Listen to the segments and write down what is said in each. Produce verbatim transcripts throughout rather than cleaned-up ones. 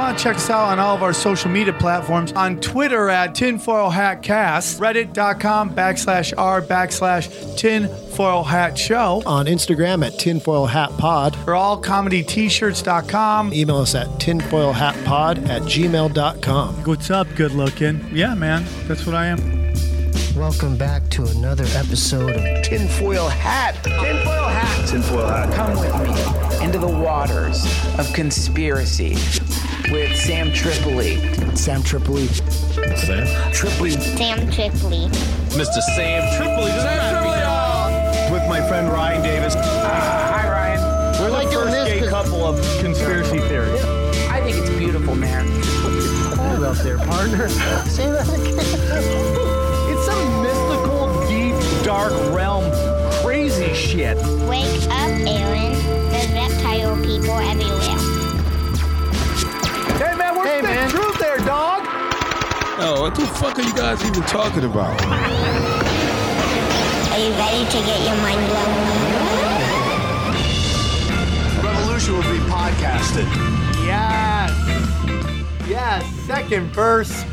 want to check us out on all of our social media platforms. On Twitter at Tinfoil Hat Cast, reddit.com backslash r backslash Tinfoil Hat Show. On Instagram at Tinfoil Hat Pod. For all comedy t shirts dot com. Email us at tinfoilhatpod at gmail dot com. What's up, good looking? Yeah, man, that's what I am. Welcome back to another episode of Tinfoil Hat. Tinfoil Hat. Tinfoil Hat. Come with me into the waters of conspiracy with Sam Tripoli. Sam Tripoli. Sam Tripoli. Sam Tripoli. Mister Sam Tripoli. Sam Tripoli. With my friend Ryan Davis. Uh, hi, Ryan. We're like the doing first this gay 'cause- couple of conspiracy theories. I think it's beautiful, man. Hold up there, partner. Say that again. It's some mystical, deep, dark realm. Crazy shit. Wake up, Aaron. There's reptile people everywhere. Hey, man, where's Hey, the man. truth there, dog? Oh, what the fuck are you guys even talking about? Are you ready to get your mind blown? Revolution will be podcasted. Yes. Yes. Second verse.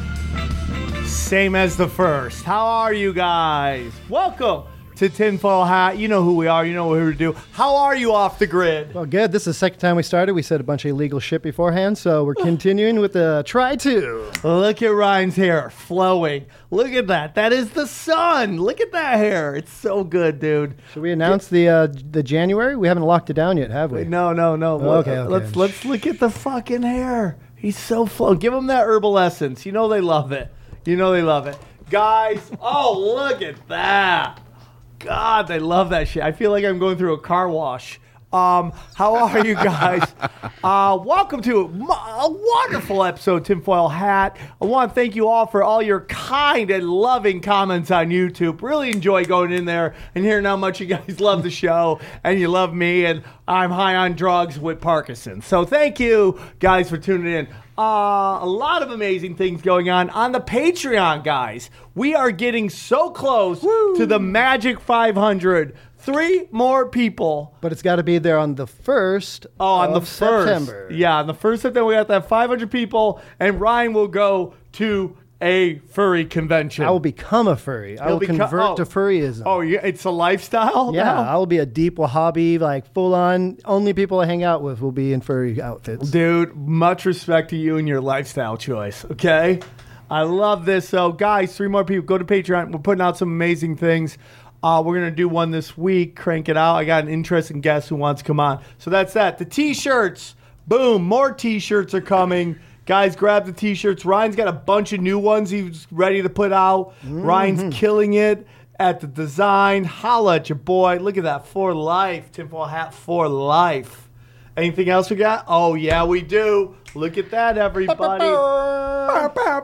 Same as the first. How are you guys? Welcome to Tinfoil Hat. You know who we are. You know what we're here to do. How are you off the grid? Well, good. This is the second time we started. We said a bunch of illegal shit beforehand, so we're continuing with the try to. Look at Ryan's hair flowing. Look at that. That is the sun. Look at that hair. It's so good, dude. Should we announce the uh, the January? We haven't locked it down yet, have we? No, no, no. Oh, okay, okay. Let's let's look at the fucking hair. He's so flow. Give him that herbal essence. You know they love it. You know they love it. Guys, oh, look at that. God, they love that shit. I feel like I'm going through a car wash. Um, how are you guys? Uh, welcome to a wonderful episode of Tinfoil Hat. I want to thank you all for all your kind and loving comments on YouTube. Really enjoy going in there and hearing how much you guys love the show and you love me, and I'm high on drugs with Parkinson's. So thank you guys for tuning in. Uh, a lot of amazing things going on on the Patreon, guys. We are getting so close Woo. to the magic five hundred. Three more people. But it's got to be there on the first Oh, on of the first. September. Yeah, on the first September, we got that five hundred people, and Ryan will go to a furry convention. I will become a furry. I He'll will beco- convert oh. to furryism. Oh, yeah, it's a lifestyle yeah, now? I will be a deep Wahhabi, like full on. Only people I hang out with will be in furry outfits. Dude, much respect to you and your lifestyle choice, okay? I love this. So, guys, three more people. Go to Patreon. We're putting out some amazing things. Uh, we're going to do one this week. Crank it out. I got an interesting guest who wants to come on. So that's that. The T-shirts. Boom. More T-shirts are coming. Guys, grab the T-shirts. Ryan's got a bunch of new ones he's ready to put out. Mm-hmm. Ryan's killing it at the design. Holla at your boy. Look at that. For life. Tinfoil Hat for life. Anything else we got? Oh, yeah, we do. Look at that, everybody. Bow, bow,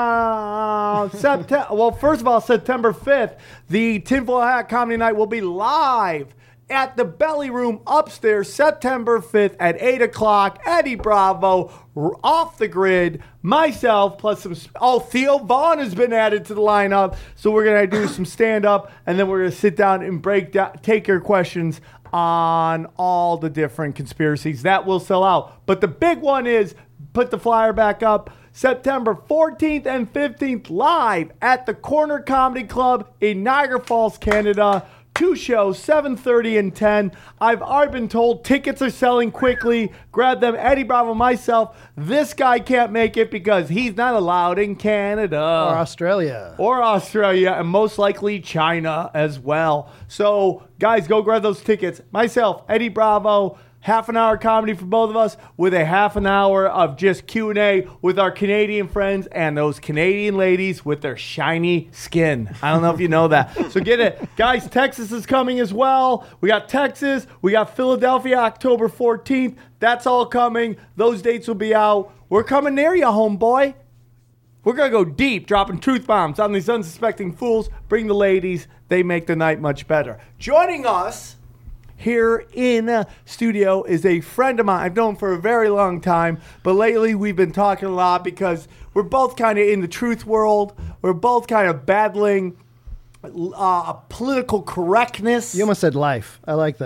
bow. September, well, first of all, September fifth, the Tinfoil Hat Comedy Night will be live at the Belly Room upstairs, September fifth at eight o'clock. Eddie Bravo, Off the Grid, myself, plus some... Oh, Theo Vaughn has been added to the lineup. So we're going to do some stand-up, and then we're going to sit down and break down, take your questions on all the different conspiracies. That will sell out. But the big one is, put the flyer back up, September fourteenth and fifteenth, live at the Corner Comedy Club in Niagara Falls, Canada. Two shows, seven thirty and ten. I've already been told tickets are selling quickly. Grab them. Eddie Bravo, myself. This guy can't make it because he's not allowed in Canada. Or Australia. Or Australia, and most likely China as well. So, guys, go grab those tickets. Myself, Eddie Bravo. Half an hour comedy for both of us with a half an hour of just Q and A with our Canadian friends and those Canadian ladies with their shiny skin. I don't know if you know that. So get it. Guys, Texas is coming as well. We got Texas. We got Philadelphia October fourteenth. That's all coming. Those dates will be out. We're coming near you, homeboy. We're going to go deep, dropping truth bombs on these unsuspecting fools. Bring the ladies. They make the night much better. Joining us here in uh, studio is a friend of mine I've known for a very long time, but lately we've been talking a lot because we're both kind of in the truth world. We're both kind of battling uh, political correctness. You almost said life. I like that.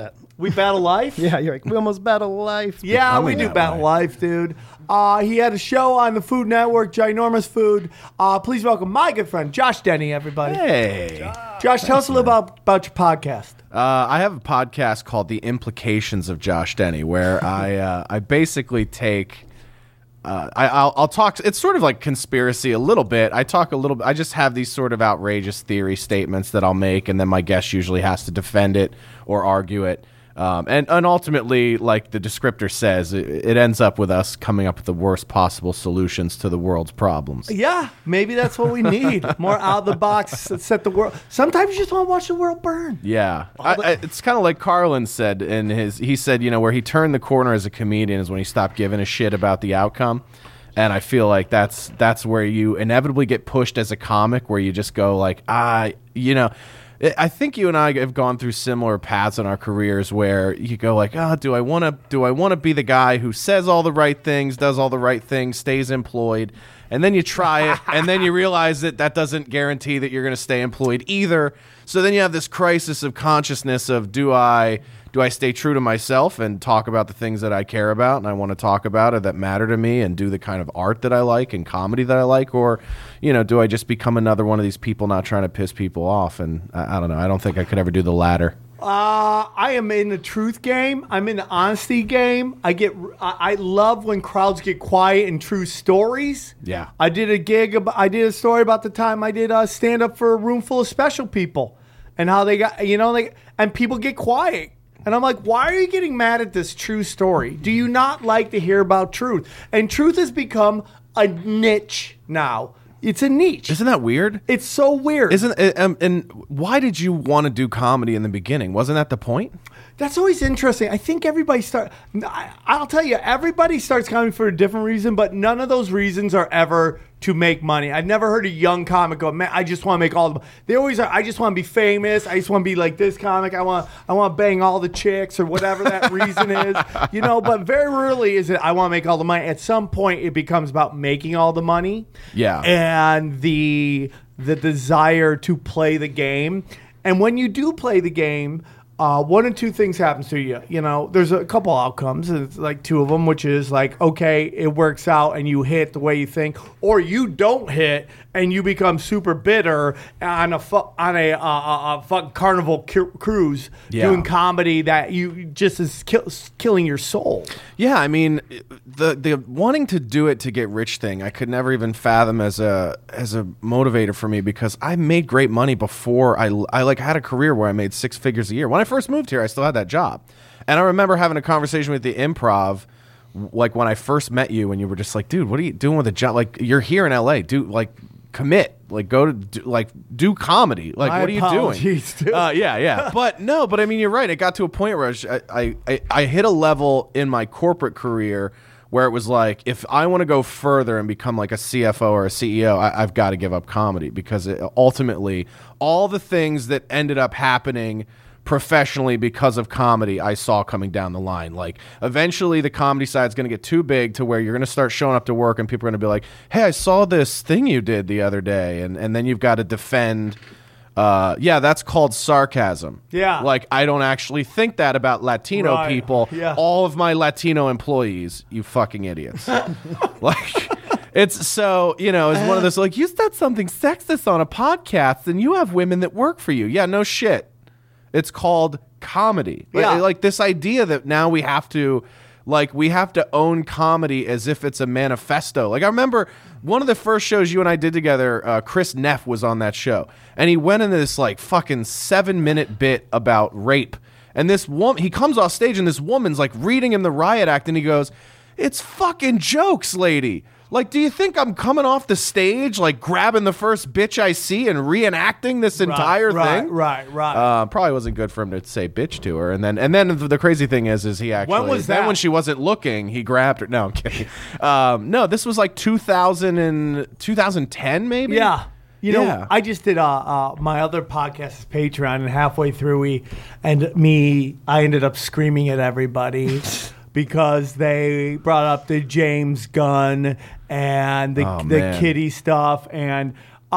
We battle life? Yeah, you're like, we almost battle life. Yeah, we Becoming do that battle way. life, dude. Uh, he had a show on the Food Network, Ginormous Food. Uh, please welcome my good friend, Josh Denny, everybody. Hey. Josh, tell us a little about, about your podcast. Uh, I have a podcast called The Implications of Josh Denny, where I uh, I basically take uh, I, I'll, I'll talk. It's sort of like conspiracy a little bit. I talk a little bit. I just have these sort of outrageous theory statements that I'll make, and then my guest usually has to defend it or argue it. Um, and, and ultimately, like the descriptor says, it, it ends up with us coming up with the worst possible solutions to the world's problems. Yeah, maybe that's what we need. More out of the box, set the world. Sometimes you just want to watch the world burn. Yeah, I, I, it's kind of like Carlin said in his. He said, you know, where he turned the corner as a comedian is when he stopped giving a shit about the outcome. And I feel like that's that's where you inevitably get pushed as a comic, where you just go like, ah, you know. I think you and I have gone through similar paths in our careers where you go like, oh, do I want to do I want to be the guy who says all the right things, does all the right things, stays employed, and then you try it, and then you realize that that doesn't guarantee that you're going to stay employed either. So then you have this crisis of consciousness of do I do I stay true to myself and talk about the things that I care about and I want to talk about or that matter to me and do the kind of art that I like and comedy that I like, or, you know, do I just become another one of these people not trying to piss people off? And I, I don't know. I don't think I could ever do the latter. Uh, I am in the truth game. I'm in the honesty game. I get. I, I love when crowds get quiet and true stories. Yeah. I did a gig. About, I did a story about the time I did uh, stand up for a room full of special people, and how they got. You know, like, and people get quiet. And I'm like, why are you getting mad at this true story? Do you not like to hear about truth? And truth has become a niche now. It's a niche. Isn't that weird? It's so weird. Isn't it, um, and why did you want to do comedy in the beginning? Wasn't that the point? That's always interesting. I think everybody start. I- I'll tell you, everybody starts comedy for a different reason, but none of those reasons are ever to make money. I've never heard a young comic go, "Man, I just want to make all the." They always are. I just want to be famous. I just want to be like this comic. I want. I want to bang all the chicks or whatever that reason is. You know. But very rarely is it. I want to make all the money. At some point, it becomes about making all the money. Yeah. And the the desire to play the game. And when you do play the game. Uh, one or two things happens to you. You know, there's a couple outcomes. It's like two of them, which is like, okay, it works out and you hit the way you think, or you don't hit and you become super bitter on a fu- on a, uh, a, a fucking carnival cu- cruise Yeah. doing comedy that you just is kill- killing your soul. Yeah, I mean, the the wanting to do it to get rich thing, I could never even fathom as a as a motivator for me because I made great money before I I like had a career where I made six figures a year. When I first moved here, I still had that job, and I remember having a conversation with the Improv, like when I first met you, and you were just like, "Dude, what are you doing with a job? Like, you're here in L A, dude. Like, commit. Like, go to do, like do comedy. Like, My what are you doing?" apologies, dude. Uh, yeah, yeah. But no, but I mean, you're right. It got to a point where I, was, I, I, I hit a level in my corporate career where it was like, if I want to go further and become like a C F O or a C E O, I, I've got to give up comedy because it, ultimately all the things that ended up happening professionally because of comedy I saw coming down the line. Like eventually the comedy side's going to get too big to where you're going to start showing up to work and people are going to be like, hey, I saw this thing you did the other day. And, and then you've got to defend... Uh, yeah, that's called sarcasm. Yeah. Like, I don't actually think that about Latino Right. people. Yeah. All of my Latino employees, you fucking idiots. Like, it's so, you know, it's one of those, like, you said something sexist on a podcast and you have women that work for you. Yeah, no shit. It's called comedy. Like- Yeah. Like, this idea that now we have to, like, we have to own comedy as if it's a manifesto. Like, I remember one of the first shows you and I did together, uh, Chris Neff was on that show. And he went into this, like, fucking seven-minute bit about rape. And this woman, he comes off stage and this woman's, like, reading him the riot act. And he goes, it's fucking jokes, lady. Like, do you think I'm coming off the stage, like, grabbing the first bitch I see and reenacting this entire right, thing? Right, right, Uh, probably wasn't good for him to say bitch to her, and then and then the crazy thing is, is he actually When was then that? when she wasn't looking, he grabbed her. No, I'm kidding. um, no, this was like two thousand and two thousand ten, maybe. Yeah. You know, Yeah. I just did uh, uh, my other podcast is Patreon, and halfway through, we and me, I ended up screaming at everybody because they brought up the James Gunn and the Oh, the man. kitty stuff, and uh,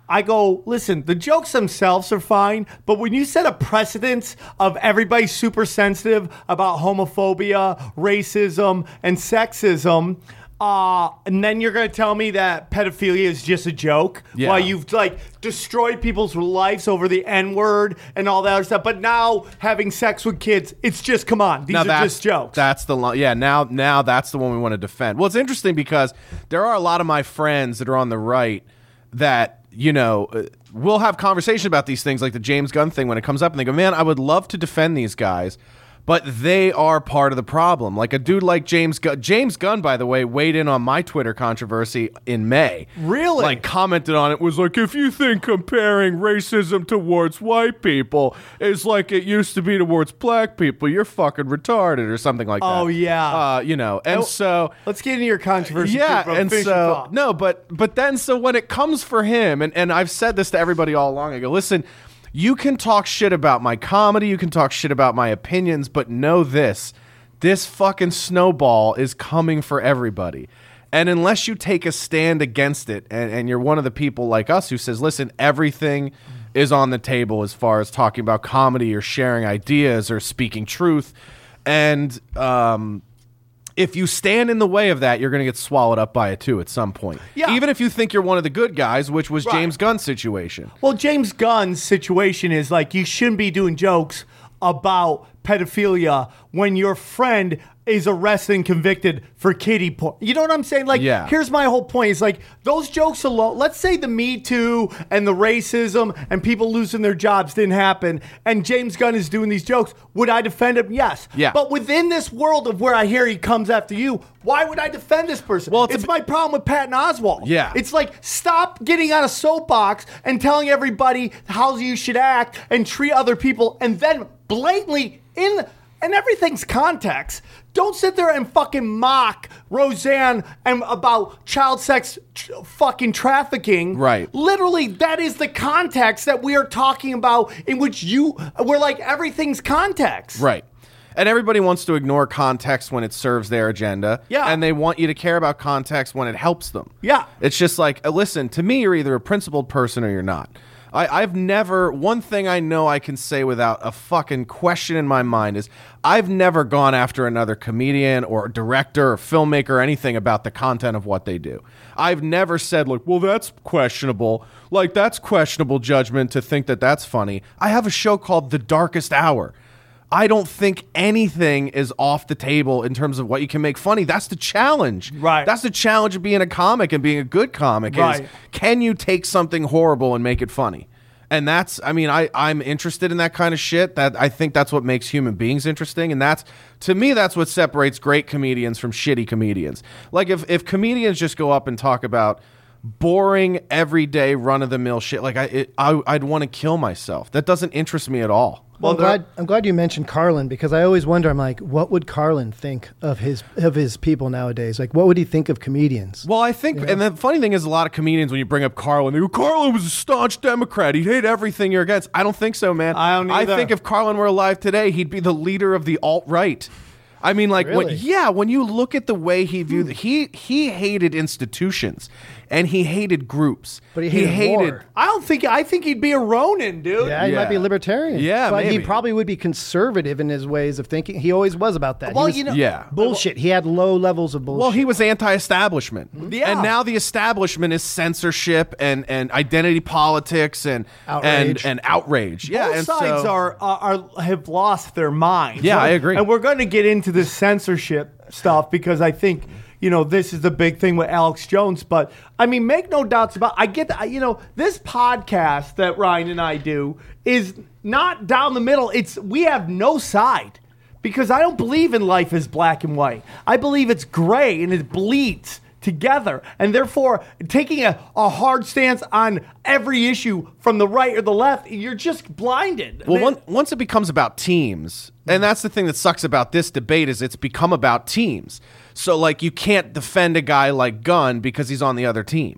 I go, listen, the jokes themselves are fine, but when you set a precedence of everybody super sensitive about homophobia, racism, and sexism, uh, and then you're going to tell me that pedophilia is just a joke Yeah. while you've like destroyed people's lives over the N-word and all that other stuff. But now having sex with kids, it's just, come on, these now are that's, just jokes. That's the lo- yeah. Now, now that's the one we want to defend. Well, it's interesting because there are a lot of my friends that are on the right that you know uh, we'll have conversation about these things, like the James Gunn thing when it comes up, and they go, "Man, I would love to defend these guys." But they are part of the problem. Like a dude like James Gunn. James Gunn, by the way, weighed in on my Twitter controversy in May. Really? Like commented on it, was like, if you think comparing racism towards white people is like it used to be towards black people, you're fucking retarded or something like that. Oh, yeah. Uh, you know, and Oh, so... Let's get into your controversy. Yeah, too, bro. and Finish your so thought. no, but but then so when it comes for him, and, and I've said this to everybody all along, I go, listen, you can talk shit about my comedy, you can talk shit about my opinions, but know this, this fucking snowball is coming for everybody. And unless you take a stand against it, and, and you're one of the people like us who says, listen, everything is on the table as far as talking about comedy or sharing ideas or speaking truth, and um if you stand in the way of that, you're going to get swallowed up by it too at some point. Yeah. Even if you think you're one of the good guys, which was Right. James Gunn's situation. Well, James Gunn's situation is like you shouldn't be doing jokes about pedophilia when your friend is arrested and convicted for kiddie porn. You know what I'm saying? Like, Yeah. here's my whole point. Is like those jokes alone. Let's say the Me Too and the racism and people losing their jobs didn't happen, and James Gunn is doing these jokes. Would I defend him? Yes. Yeah. But within this world of where I hear he comes after you, why would I defend this person? Well, it's it's a- my problem with Patton Oswalt. Yeah. It's like, stop getting on a soapbox and telling everybody how you should act and treat other people, and then blatantly in and everything's context. Don't sit there and fucking mock Roseanne and about child sex tr- fucking trafficking. Right. Literally, that is the context that we are talking about, in which you we're like everything's context. Right. And everybody wants to ignore context when it serves their agenda. Yeah. And they want you to care about context when it helps them. Yeah. It's just like, uh, listen, to me, you're either a principled person or you're not. I, I've never, one thing I know I can say without a fucking question in my mind is I've never gone after another comedian or director or filmmaker or anything about the content of what they do. I've never said, like, well, that's questionable. Like, that's questionable judgment to think that that's funny. I have a show called The Darkest Hour. I don't think anything is off the table in terms of what you can make funny. That's the challenge. Right. That's the challenge of being a comic and being a good comic Right. is, can you take something horrible and make it funny? And that's, I mean, I, I'm interested in that kind of shit. That I think that's what makes human beings interesting. And that's, to me, that's what separates great comedians from shitty comedians. Like if, if comedians just go up and talk about boring, everyday, run-of-the-mill shit, like I, it, I I'd want to kill myself. That doesn't interest me at all. Well, I'm glad, I'm glad you mentioned Carlin, because I always wonder, I'm like, what would Carlin think of his of his people nowadays? Like, what would he think of comedians? Well, I think, and the funny thing is, a lot of comedians, when you bring up Carlin, they go, Carlin was a staunch Democrat. He'd hate everything you're against. I don't think so, man. I don't I either. think if Carlin were alive today, he'd be the leader of the alt-right. I mean, like, when, Really? yeah, when you look at the way he viewed, he he hated institutions and he hated groups. But he hated war. I don't think I think he'd be a Ronin, dude. Yeah, he might be Yeah. libertarian. Yeah, but he maybe. probably would be conservative in his ways of thinking. He always was about that. He Well, was you know, Yeah. bullshit. He had low levels of bullshit. Well, he was anti-establishment, Yeah. and now the establishment is censorship and, and identity politics and Outrage. and and outrage. Yeah, both and sides so, are, are are have lost their minds. Yeah, I agree. And we're going to get into this censorship stuff because I think, you know, this is the big thing with Alex Jones. But I mean, make no doubts about. I get that. You know, this podcast that Ryan and I do is not down the middle. It's we have no side because I don't believe in life as black and white. I believe it's gray and it bleeds together, and therefore taking a, a hard stance on every issue from the right or the left, you're just blinded. Well, They- one, once it becomes about teams, and that's the thing that sucks about this debate is it's become about teams. So, like, you can't defend a guy like Gunn because he's on the other team.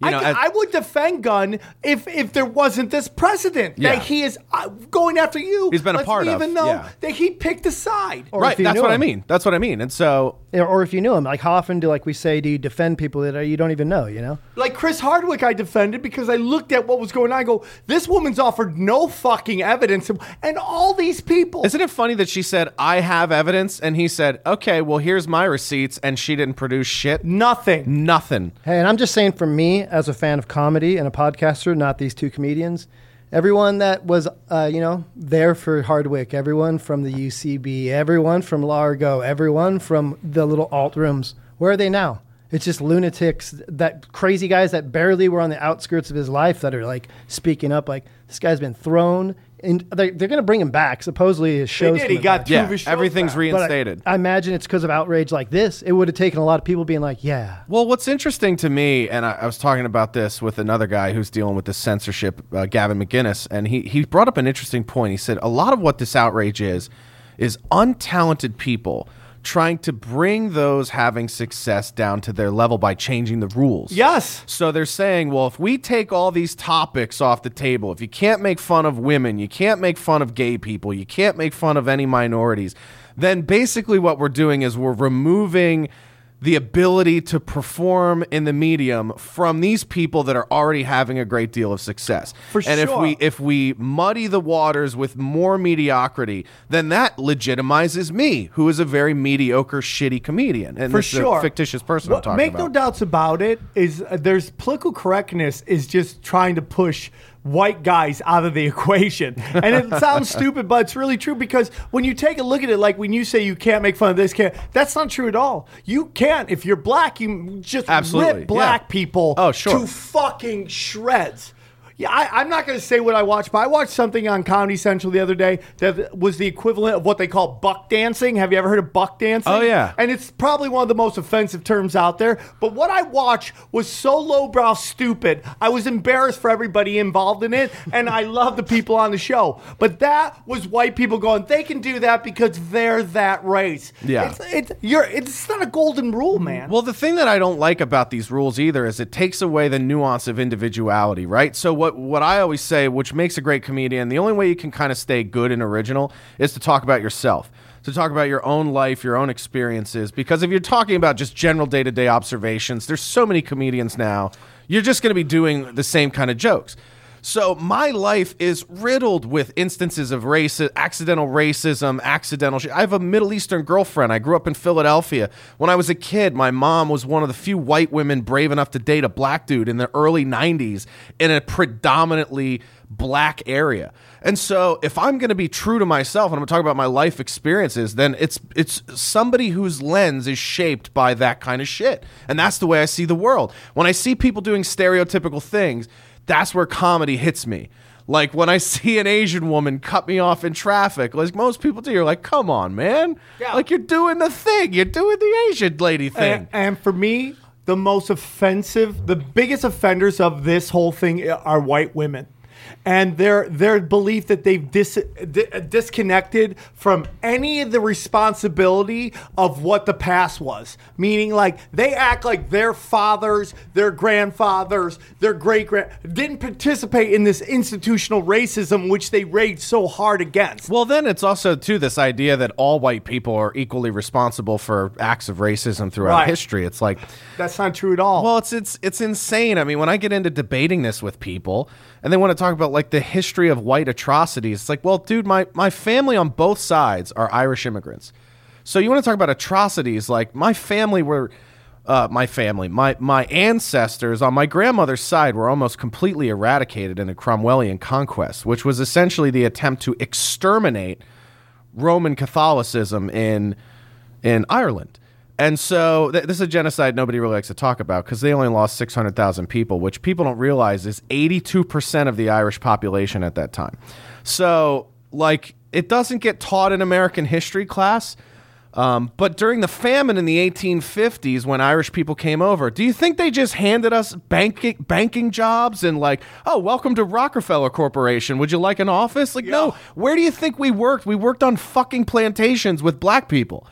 You I, know, c- as- I would defend Gunn if if there wasn't this precedent Yeah. that he is uh, going after you. He's been a lets part me of, even know yeah. that he picked a side. Or right. if you That's knew what I him. mean. That's what I mean. And so, Or, or if you knew him, like how often do like we say do you defend people that are, you don't even know? You know. Like Chris Hardwick, I defended because I looked at what was going on. I go, this woman's offered no fucking evidence, and all these people. isn't it funny that she said, I have evidence? And he said, okay, well, here's my receipts. And she didn't produce shit. Nothing. Nothing. Hey, and I'm just saying, for me as a fan of comedy and a podcaster, not these two comedians, everyone that was, uh, you know, there for Hardwick, everyone from the U C B, everyone from Largo, everyone from the little alt rooms, where are they now? It's just lunatics, that crazy guys that barely were on the outskirts of his life that are like speaking up, like this guy's been thrown. And they're, they're going to bring him back. Supposedly his They show's did. He coming got back. two Yeah, of his shows everything's back. But I- reinstated. I imagine it's because of outrage like this. It would have taken a lot of people being like, yeah. Well, what's interesting to me, and I, I was talking about this with another guy who's dealing with this censorship, uh, Gavin McGinnis, and he, he brought up an interesting point. He said a lot of what this outrage is, is untalented people trying to bring those having success down to their level by changing the rules. Yes. So they're saying, well, if we take all these topics off the table, if you can't make fun of women, you can't make fun of gay people, you can't make fun of any minorities, then basically what we're doing is we're removing the ability to perform in the medium from these people that are already having a great deal of success. For and if sure. we if we muddy the waters with more mediocrity, then that legitimizes me, who is a very mediocre, shitty comedian. And For this is sure. a fictitious person What- I'm talking make about. no doubts about it. Is uh, there's political correctness is just trying to push white guys out of the equation, and it sounds stupid, but it's really true because when you take a look at it, like when you say you can't make fun of this, can't that's not true at all. You can't. If you're black, you just Absolutely, rip black yeah. people Oh, sure. to fucking shreds. Yeah, I, I'm not going to say what I watched, but I watched something on Comedy Central the other day that was the equivalent of what they call buck dancing. Have you ever heard of buck dancing? Oh, yeah. And it's probably one of the most offensive terms out there. But what I watched was so lowbrow stupid. I was embarrassed for everybody involved in it, and I love the people on the show. But that was white people going, they can do that because they're that race. Yeah. It's, it's, you're, it's not a golden rule, man. Well, the thing that I don't like about these rules either is it takes away the nuance of individuality, right? So what what I always say, which makes a great comedian, the only way you can kind of stay good and original is to talk about yourself, to talk about your own life, your own experiences. Because if you're talking about just general day-to-day observations, there's so many comedians now, you're just going to be doing the same kind of jokes. So my life is riddled with instances of race, accidental racism, accidental shit. I have a Middle Eastern girlfriend. I grew up in Philadelphia. When I was a kid, my mom was one of the few white women brave enough to date a black dude in the early nineties in a predominantly black area. And so if I'm going to be true to myself and I'm going to talk about my life experiences, then it's it's somebody whose lens is shaped by that kind of shit. And that's the way I see the world. When I see people doing stereotypical things, that's where comedy hits me. Like when I see an Asian woman cut me off in traffic, like most people do, you're like, come on, man. Yeah. Like you're doing the thing. You're doing the Asian lady thing. And, and for me, the most offensive, the biggest offenders of this whole thing are white women. And their their belief that they've dis, di, disconnected from any of the responsibility of what the past was. Meaning, like, they act like their fathers, their grandfathers, their great-grand didn't participate in this institutional racism which they raged so hard against. Well, then it's also, too, this idea that all white people are equally responsible for acts of racism throughout Right. history. It's like, That's not true at all. well, it's it's it's insane. I mean, when I get into debating this with people and they want to talk about like the history of white atrocities, it's like, well, dude, my, my family on both sides are Irish immigrants. So you want to talk about atrocities? Like my family were, uh, my family, my my ancestors on my grandmother's side were almost completely eradicated in a Cromwellian conquest, which was essentially the attempt to exterminate Roman Catholicism in in Ireland. And so th- this is a genocide nobody really likes to talk about because they only lost six hundred thousand people, which people don't realize is eighty-two percent of the Irish population at that time. So, like, it doesn't get taught in American history class. Um, but during the famine in the eighteen fifties, when Irish people came over, do you think they just handed us banking banking jobs and like, oh, welcome to Rockefeller Corporation. Would you like an office? Like, no. Where do you think we worked? We worked on fucking plantations with black people.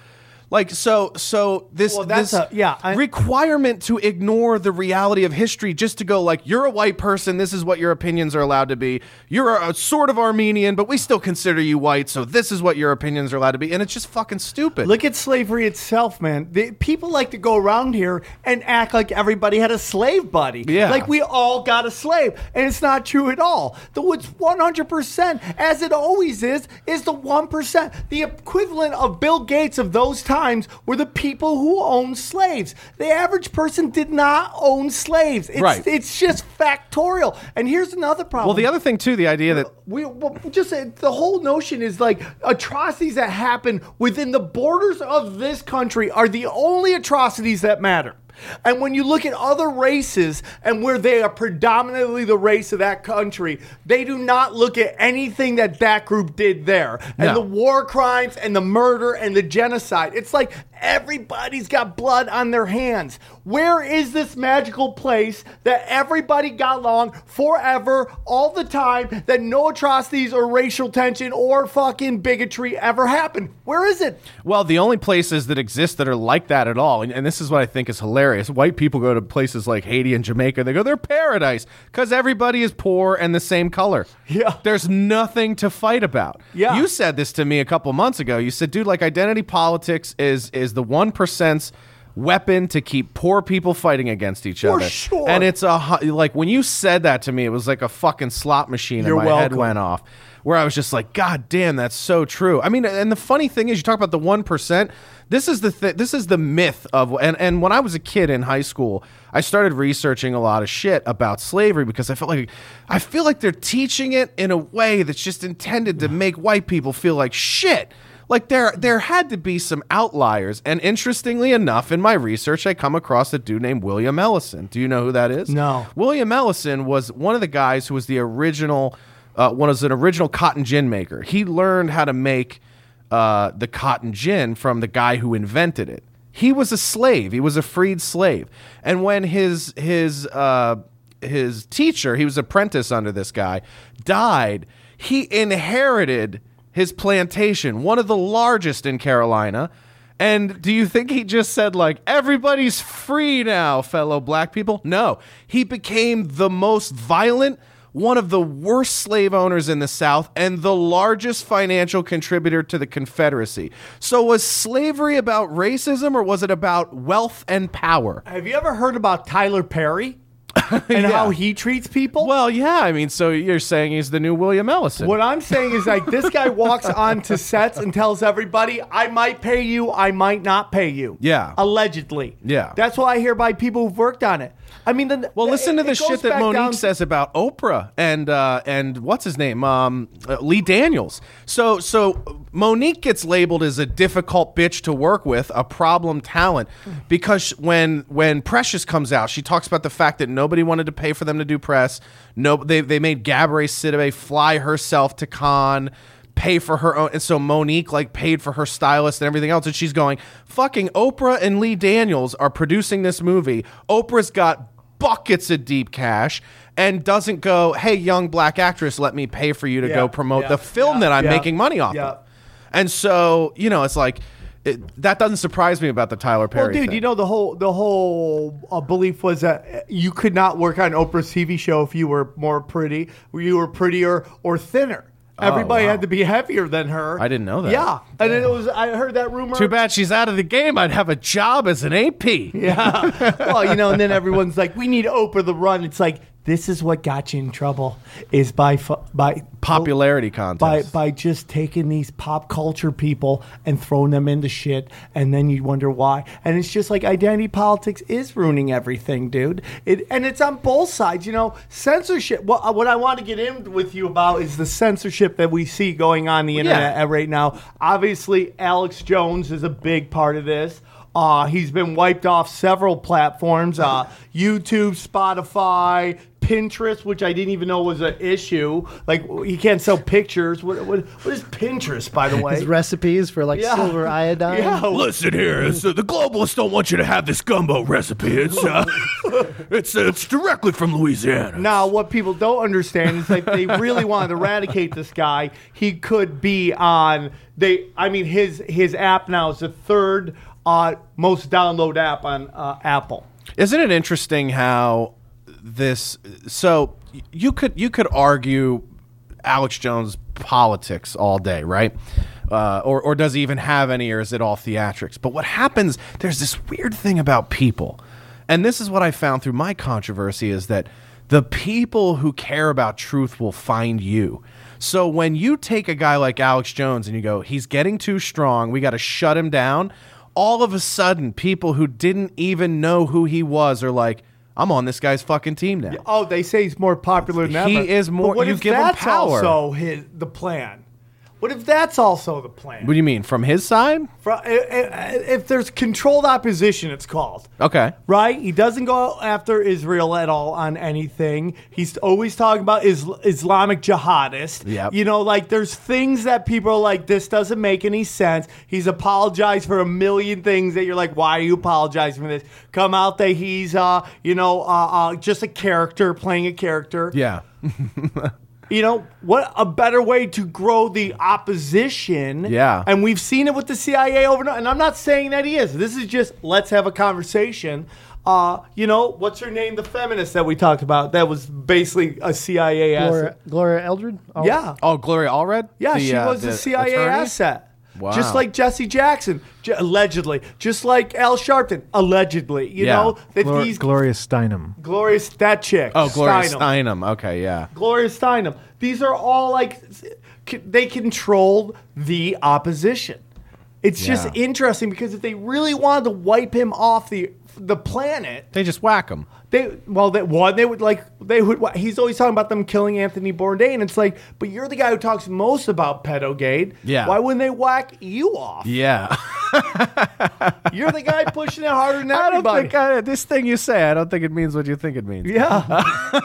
Like so, so this Well, that's this a- yeah, I- requirement to ignore the reality of history just to go like, you're a white person, this is what your opinions are allowed to be. You're a, a sort of Armenian, but we still consider you white, so this is what your opinions are allowed to be, and it's just fucking stupid. Look at slavery itself, man. The, people like to go around here and act like everybody had a slave buddy. Yeah. Like we all got a slave, and it's not true at all. The what's one hundred percent, as it always is, is the one percent. The equivalent of Bill Gates of those times were the people who owned slaves. The average person did not own slaves. It's, Right. It's just factorial. And here's another problem. well, the other thing too, the idea that We well, just uh, the whole notion is like atrocities that happen within the borders of this country are the only atrocities that matter. And when you look at other races and where they are predominantly the race of that country, they do not look at anything that that group did there. And No. the war crimes and the murder and the genocide. It's like everybody's got blood on their hands. Where is this magical place that everybody got along forever, all the time, that no atrocities or racial tension or fucking bigotry ever happened? Where is it? Well, the only places that exist that are like that at all, and, and this is what I think is hilarious. White people go to places like Haiti and Jamaica. They go, they're paradise because everybody is poor and the same color. Yeah. There's nothing to fight about. Yeah. You said this to me a couple months ago. You said, dude, like identity politics is is the one percent's weapon to keep poor people fighting against each For other. sure. And it's a hu- like when you said that to me, it was like a fucking slot machine You're and my head welcome. went off. Where I was just like, God damn, that's so true. I mean, and the funny thing is, you talk about the one percent. This is the th- this is the myth of, and and when I was a kid in high school, I started researching a lot of shit about slavery because I felt like I feel like they're teaching it in a way that's just intended to make white people feel like shit. Like there there had to be some outliers, and interestingly enough, in my research, I come across a dude named William Ellison. Do you know who that is? No. William Ellison was one of the guys who was the original. Uh, one was an original cotton gin maker. He learned how to make uh, the cotton gin from the guy who invented it. He was a slave. He was a freed slave. And when his his uh, his teacher, he was apprentice under this guy, died, he inherited his plantation, one of the largest in Carolina. And do you think he just said, like, everybody's free now, fellow black people? No. He became the most violent, one of the worst slave owners in the South, and the largest financial contributor to the Confederacy. So was slavery about racism, or was it about wealth and power? Have you ever heard about Tyler Perry and Yeah. how he treats people? Well, yeah, I mean, so you're saying he's the new William Ellison. What I'm saying is, like, this guy walks onto sets and tells everybody, I might pay you, I might not pay you. Yeah. Allegedly. Yeah. That's what I hear by people who've worked on it. I mean, the, Well, listen it- to the it goes shit that back Monique down- says about Oprah and uh, and what's his name, um, uh, Lee Daniels. So so Monique gets labeled as a difficult bitch to work with, a problem talent, because when when Precious comes out, she talks about the fact that nobody wanted to pay for them to do press. No, they they made Gabourey Sidibe fly herself to Cannes, pay for her own, and so Monique like paid for her stylist and everything else, and she's going, fucking Oprah and Lee Daniels are producing this movie. Oprah's got buckets of deep cash and doesn't go, hey, young black actress, let me pay for you to Yeah, go promote yeah, the film yeah, that I'm yeah, making money off yeah. of. And so, you know, it's like, it, that doesn't surprise me about the Tyler Perry Well, dude, thing. you know the whole the whole uh, belief was that you could not work on Oprah's T V show if you were more pretty, you were prettier or thinner. Everybody wow. had to be heavier than her. I didn't know that. Yeah, and then it was. I heard that rumor. Too bad she's out of the game. I'd have a job as an A P. Yeah. Well, you know, and then everyone's like, "We need Oprah to run." It's like this is what got you in trouble is by fu- by Popularity by contest. by just taking these pop culture people and throwing them into shit, and then you wonder why. And it's just like identity politics is ruining everything, dude. It and it's on both sides. You know, censorship. What what I want to get in with you about is the censorship that we see going on the internet Yeah. right now. Obviously, Alex Jones is a big part of this. Uh, he's been wiped off several platforms: uh, YouTube, Spotify, Pinterest, which I didn't even know was an issue. Like, he can't sell pictures. What what, what is Pinterest, by the way? His recipes for like Yeah. silver iodine. Yeah. Listen here, it's, uh, the globalists don't want you to have this gumbo recipe. It's uh, it's uh, it's directly from Louisiana. Now, what people don't understand is like they really wanted to eradicate this guy. He could be on they. I mean, his his app now is the third uh, most download app on uh, Apple. Isn't it interesting how this? So you could you could argue Alex Jones politics all day, right? Uh, or or does he even have any, or is it all theatrics? But what happens? There's this weird thing about people, and this is what I found through my controversy: is that the people who care about truth will find you. So when you take a guy like Alex Jones and you go, he's getting too strong, we got to shut him down. All of a sudden, people who didn't even know who he was are like, I'm on this guy's fucking team now. Oh, they say he's more popular than He ever. is more- But what you if give him that's power. also his, the plan? What if that's also the plan? What do you mean, from his side? Fro- If there's controlled opposition, it's called. Okay. Right? He doesn't go after Israel at all on anything. He's always talking about is- Islamic jihadists. Yep. You know, like there's things that people are like, this doesn't make any sense. He's apologized for a million things that you're like, why are you apologizing for this? Come out that he's, uh, you know, uh, uh, just a character, playing a character. Yeah. You know, what a better way to grow the opposition. Yeah. And we've seen it with the C I A over and over. And I'm not saying that he is. This is just, let's have a conversation. Uh, you know, what's her name? The feminist that we talked about. That was basically a C I A Gloria, asset. Gloria Eldred? Oh, Yeah. Oh, Gloria Allred? Yeah, The, she uh, was the a C I A attorney? asset. Wow. Just like Jesse Jackson, j- allegedly. Just like Al Sharpton, allegedly. You Yeah. know, that Glor- these Gloria Steinem. glorious, that chick. Oh, Gloria Steinem. Steinem. Okay, yeah. Gloria Steinem. These are all like c- they controlled the opposition. It's just Yeah. interesting because if they really wanted to wipe him off the the planet, They just whack him. they well, they, one they would like they would. He's always talking about them killing Anthony Bourdain. It's like, but you're the guy who talks most about pedogate. Yeah. Why wouldn't they whack you off? Yeah. You're the guy pushing it harder than I don't everybody. think I, this thing you say, I don't think it means what you think it means. yeah,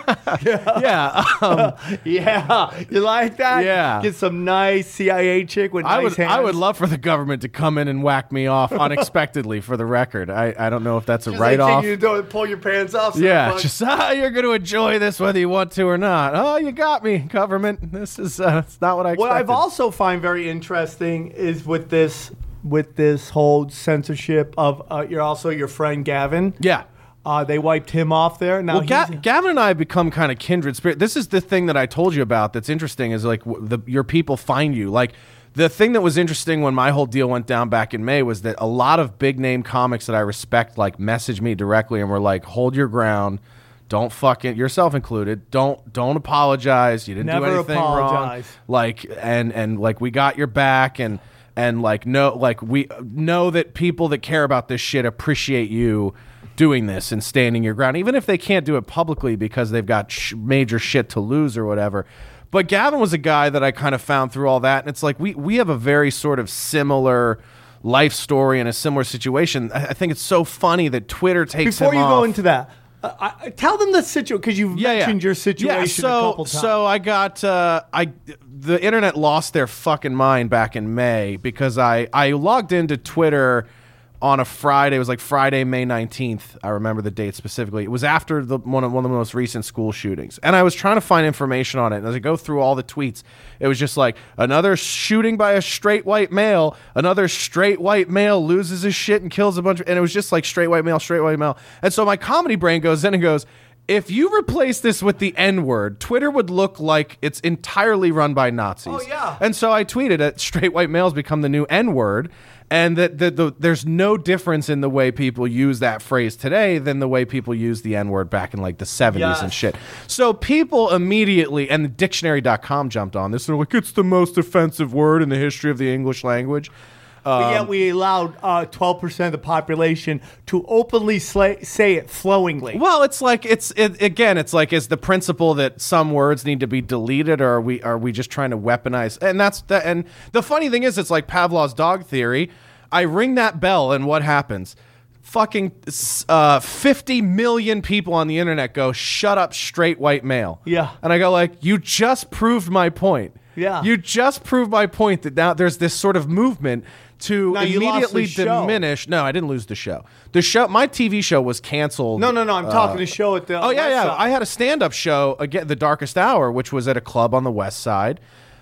Yeah. Um, yeah. You like that? Yeah. Get some nice C I A chick with I nice would hands. I would love for the government to come in and whack me off unexpectedly for the record. I, I don't know if that's a Just write like off. You don't pull your pants off. so Yeah, much. just ah, you're going to enjoy this whether you want to or not. Oh, you got me, government. This is uh, it's not what I expected. What I've also find very interesting is with this with this whole censorship of uh, you're also your friend Gavin. yeah. Uh, they wiped him off there. Now Well, he's, Ga- Gavin and I have become kind of kindred spirit. This is the thing that I told you about that's interesting is like w- the, your people find you. Like the thing that was interesting when my whole deal went down back in May was that a lot of big name comics that I respect like messaged me directly and were like, hold your ground. Don't fucking yourself included. Don't don't apologize. You didn't Never do anything apologize. wrong. Like and and like we got your back and and like no like we know that people that care about this shit appreciate you doing this and standing your ground, even if they can't do it publicly because they've got sh- major shit to lose or whatever. But Gavin was a guy that I kind of found through all that, and it's like we we have a very sort of similar life story and a similar situation. I, I think it's so funny that Twitter takes before him you off. go into that, uh, I, tell them the situation because you've Yeah, mentioned yeah. your situation Yeah, so, a couple times. So I got uh, I the internet lost their fucking mind back in May because I I logged into Twitter on a Friday. It was like Friday, May nineteenth. I remember the date specifically. It was after the one of, one of the most recent school shootings. And I was trying to find information on it. And as I go through all the tweets, it was just like, another shooting by a straight white male. Another straight white male loses his shit and kills a bunch of... And it was just like straight white male, straight white male. And so my comedy brain goes in and goes... If you replace this with the N-word, Twitter would look like it's entirely run by Nazis. Oh, yeah. And so I tweeted that straight white males become the new N-word, and that the, the, there's no difference in the way people use that phrase today than the way people use the N-word back in like the seventies Yes. and shit. So people immediately, and the dictionary dot com jumped on this. They're like, it's the most offensive word in the history of the English language. But Um, yet we allowed uh, twelve percent of the population to openly sla- say it flowingly. Well, it's like it's it, again. It's like is the principle that some words need to be deleted, or are we are we just trying to weaponize? And that's the and the funny thing is, it's like Pavlov's dog theory. I ring that bell, and what happens? fucking uh, fifty million people on the internet go, shut up, straight white male. Yeah. And I go like, you just proved my point. Yeah. You just proved my point that now there's this sort of movement to Now, you lost immediately the show. diminish. No, I didn't lose the show. The show, my T V show was canceled. No, no, no. I'm talking the show at the. Oh yeah, West yeah. Side. I had a stand-up show again, The Darkest Hour, which was at a club on the West Side.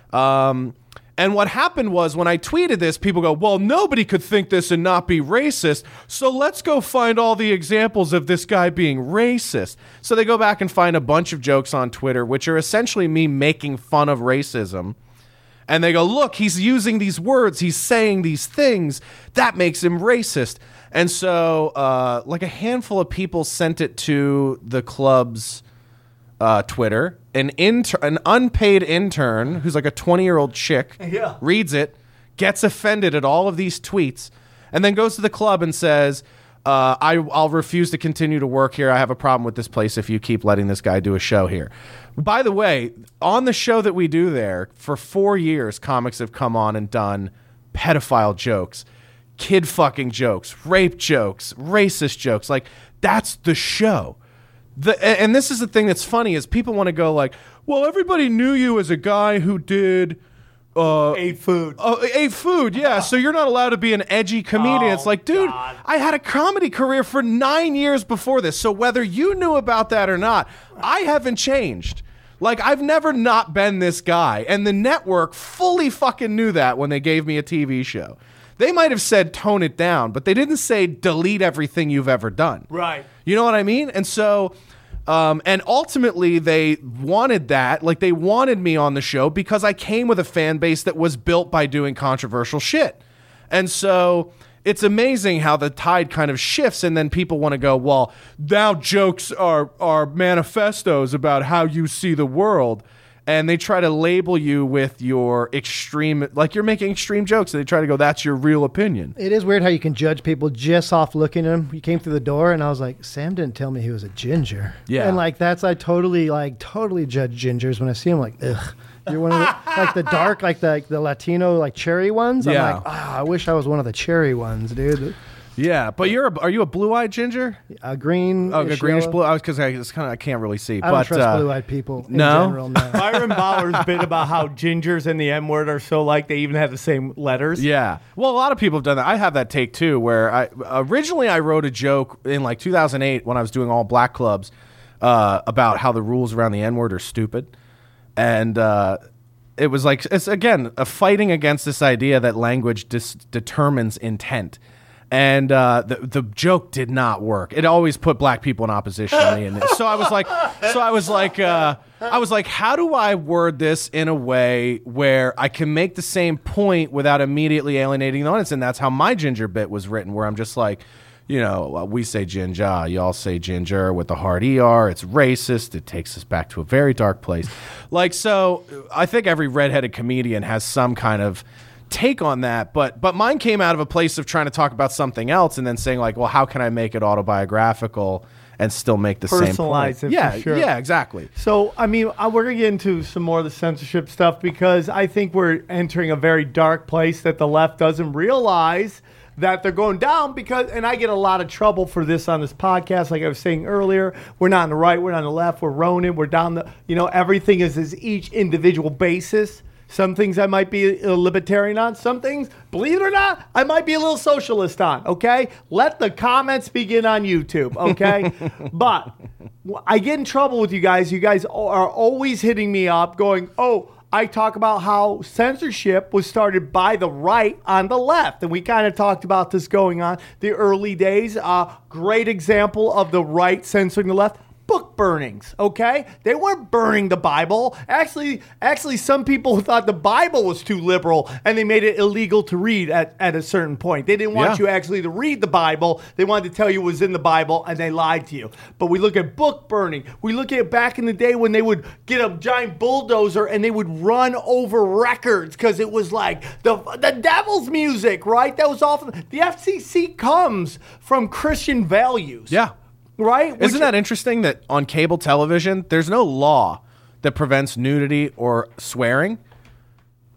Um, and what happened was when I tweeted this, people go, "Well, nobody could think this and not be racist. So let's go find all the examples of this guy being racist." So they go back and find a bunch of jokes on Twitter, which are essentially me making fun of racism. And they go, "Look, he's using these words. He's saying these things. That makes him racist." And so, uh, like a handful of people sent it to the club's uh, Twitter. An inter- an unpaid intern who's like a twenty-year-old chick Yeah. reads it, gets offended at all of these tweets, and then goes to the club and says, uh, I, I'll refuse to continue to work here. I have a problem with this place if you keep letting this guy do a show here. By the way, on the show that we do there, for four years, comics have come on and done pedophile jokes, kid fucking jokes, rape jokes, racist jokes. Like, that's the show. The, and this is the thing that's funny is people want to go like, well, everybody knew you as a guy who did uh, ate food. Uh, ate food, yeah. So you're not allowed to be an edgy comedian. Oh, it's like, dude, God. I had a comedy career for nine years before this. So whether you knew about that or not, I haven't changed. Like, I've never not been this guy. And the network fully fucking knew that when they gave me a T V show. They might have said tone it down, but they didn't say delete everything you've ever done. Right. You know what I mean? And so, um, and ultimately they wanted that. Like, they wanted me on the show because I came with a fan base that was built by doing controversial shit. And so it's amazing how the tide kind of shifts, and then people want to go, well, now jokes are, are manifestos about how you see the world. And they try to label you with your extreme, like you're making extreme jokes. And they try to go, that's your real opinion. It is weird how you can judge people just off looking at them. You came through the door and I was like, Sam didn't tell me he was a ginger. Yeah. And like, that's, I totally, like, totally judge gingers when I see them. Like, ugh. You're one of the, like the dark, like the, like the Latino, like cherry ones. I'm Yeah. like, ah, I wish I was one of the cherry ones, dude. Yeah. But you're, a, are you a blue-eyed ginger? A green. Oh, a greenish blue. I was because I it's kind of I can't really see. I but, don't trust uh, blue-eyed people in no? general. No. Byron Bauer's bit about how gingers and the N-word are so like they even have the same letters. Yeah. Well, a lot of people have done that. I have that take too, where I originally I wrote a joke in like two thousand eight when I was doing all black clubs uh, about how the rules around the N-word are stupid, and uh, it was like it's again a fighting against this idea that language dis- determines intent. And uh, the the joke did not work. It always put black people in opposition to me. And so I was like, so I was like, uh, I was like, how do I word this in a way where I can make the same point without immediately alienating the audience? And that's how my ginger bit was written, where I'm just like, you know, we say ginger, y'all say ginger with the hard E R. It's racist. It takes us back to a very dark place. Like, so I think every redheaded comedian has some kind of take on that, but but mine came out of a place of trying to talk about something else and then saying like, well, how can I make it autobiographical and still make the same Personalize point? it, Yeah, for sure. yeah, exactly. So, I mean, uh, we're going to get into some more of the censorship stuff because I think we're entering a very dark place that the left doesn't realize that they're going down because, and I get a lot of trouble for this on this podcast. Like I was saying earlier, we're not on the right, we're not on the left, we're Ronin, we're down the, you know, everything is, is each individual basis. Some things I might be a libertarian on. Some things, believe it or not, I might be a little socialist on, okay? Let the comments begin on YouTube, okay? But I get in trouble with you guys. You guys are always hitting me up going, oh, I talk about how censorship was started by the right on the left. And we kind of talked about this going on the early days. Uh, great example of the right censoring the left. Book burnings, okay? They weren't burning the Bible. Actually, actually, some people thought the Bible was too liberal, and they made it illegal to read at, at a certain point. They didn't want Yeah. you actually to read the Bible. They wanted to tell you it was in the Bible, and they lied to you. But we look at book burning. We look at back in the day when they would get a giant bulldozer and they would run over records because it was like the, the devil's music, right? That was often, the F C C comes from Christian values. Yeah. Right? Which- Isn't that interesting that on cable television, there's no law that prevents nudity or swearing?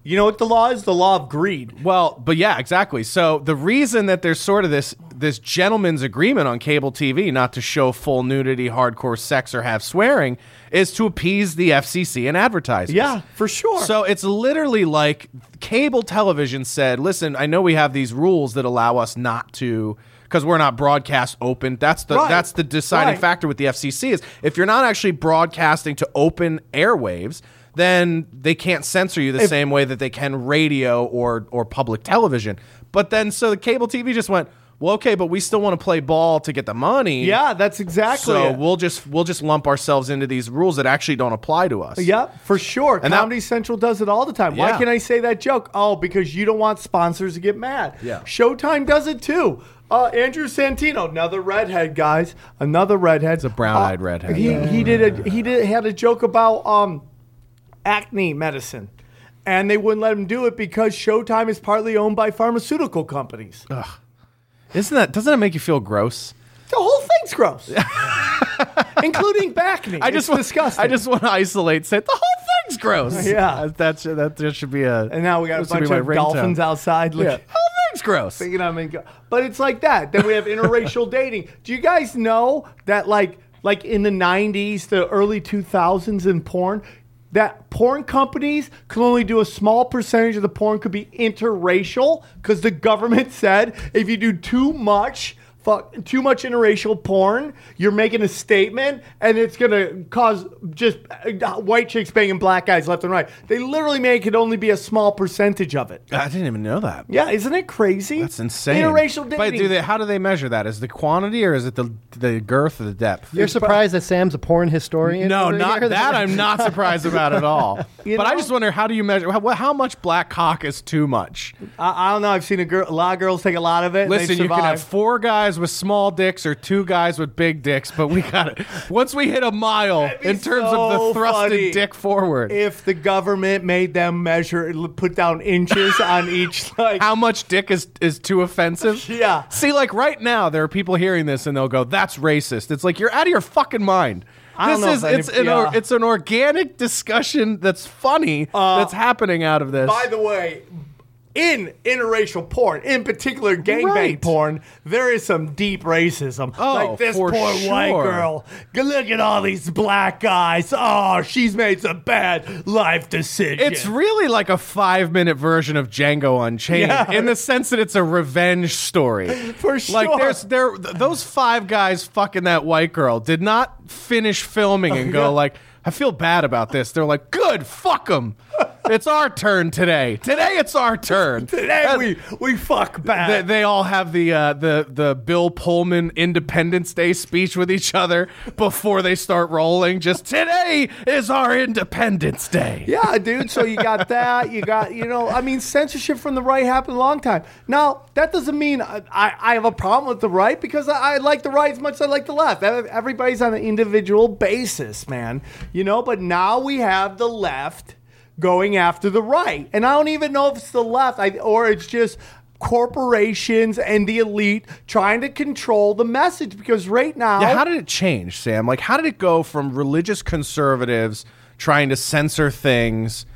You know what the law is? The law of greed. Well, but yeah, exactly. So the reason that there's sort of this this gentleman's agreement on cable T V not to show full nudity, hardcore sex, or have swearing is to appease the F C C and advertisers. Yeah, for sure. So it's literally like cable television said, listen, I know we have these rules that allow us not to, because we're not broadcast open. That's the Right. that's the deciding Right. factor with the F C C is if you're not actually broadcasting to open airwaves, then they can't censor you the If- same way that they can radio or or public television. But then so the cable T V just went, well, okay, but we still want to play ball to get the money. Yeah, that's exactly So it. we'll just we'll just lump ourselves into these rules that actually don't apply to us. Yeah, for sure. And that- Comedy Central does it all the time. Why Yeah. can I say that joke? Oh, because you don't want sponsors to get mad. Yeah. Showtime does it too. Uh, Andrew Santino, another redhead, guys, another redhead. It's a brown-eyed redhead. He he did a he did had a joke about um acne medicine, and they wouldn't let him do it because Showtime is partly owned by pharmaceutical companies. Isn't that doesn't that make you feel gross? The whole thing's gross, including back knee. I just it's want, disgusting. I just want to isolate. Say the whole thing's gross. Yeah. that's that. That should be a. and now we got a that should bunch be my of ringtone. dolphins outside. Yeah. Looking, The whole thing's gross. thinking I'm in, but it's like that. Then we have interracial dating. Do you guys know that like like in the nineties, the early two thousands in porn, that porn companies could only do a small percentage of the porn could be interracial because the government said if you do too much fuck too much interracial porn, you're making a statement and it's gonna cause just uh, white chicks banging black guys left and right. They literally make it only be a small percentage of it. I didn't even know that. Yeah, isn't it crazy? That's insane. Interracial dating. But do they? How do they measure that? Is it the quantity or is it the the girth or the depth? You're surprised that Sam's a porn historian? No, over not here? that. I'm not surprised about at all. You but I know? just wonder, how do you measure? How, how much black cock is too much? I, I don't know. I've seen a, girl, a lot of girls take a lot of it. and they Listen, you can have survive. four guys with small dicks or two guys with big dicks, but we got it. Once we hit a mile be in terms so of the thrusted funny dick forward, If the government made them measure, put down inches on each, like, how much dick is is too offensive? Yeah. See, like right now, there are people hearing this and they'll go, "That's racist." It's like you're out of your fucking mind. I don't this know is if any- it's an yeah. or, it's an organic discussion that's funny that's happening out of this. by the way, in interracial porn, in particular gangbang Right. porn, there is some deep racism. Oh, like this for poor white sure. girl. Look at all these black guys. Oh, she's made some bad life decisions. It's really like a five-minute version of Django Unchained, Yeah. in the sense that it's a revenge story. For Like sure. there's there th- those five guys fucking that white girl did not finish filming and go yeah. like, I feel bad about this. They're like, good, fuck them. It's our turn today. Today it's our turn. Today Uh, we, we fuck They, bad. they all have the uh, the the Bill Pullman Independence Day speech with each other before they start rolling. Just today is our Independence Day. Yeah, dude. So you got that. You got, you know, I mean, censorship from the right happened a long time. Now, that doesn't mean I, I have a problem with the right because I, I like the right as much as I like the left. Everybody's on an individual basis, man. You know, but now we have the left going after the right. And I don't even know if it's the left I, or it's just corporations and the elite trying to control the message because right now. Yeah, how did it change, Sam? Like, how did it go from religious conservatives trying to censor things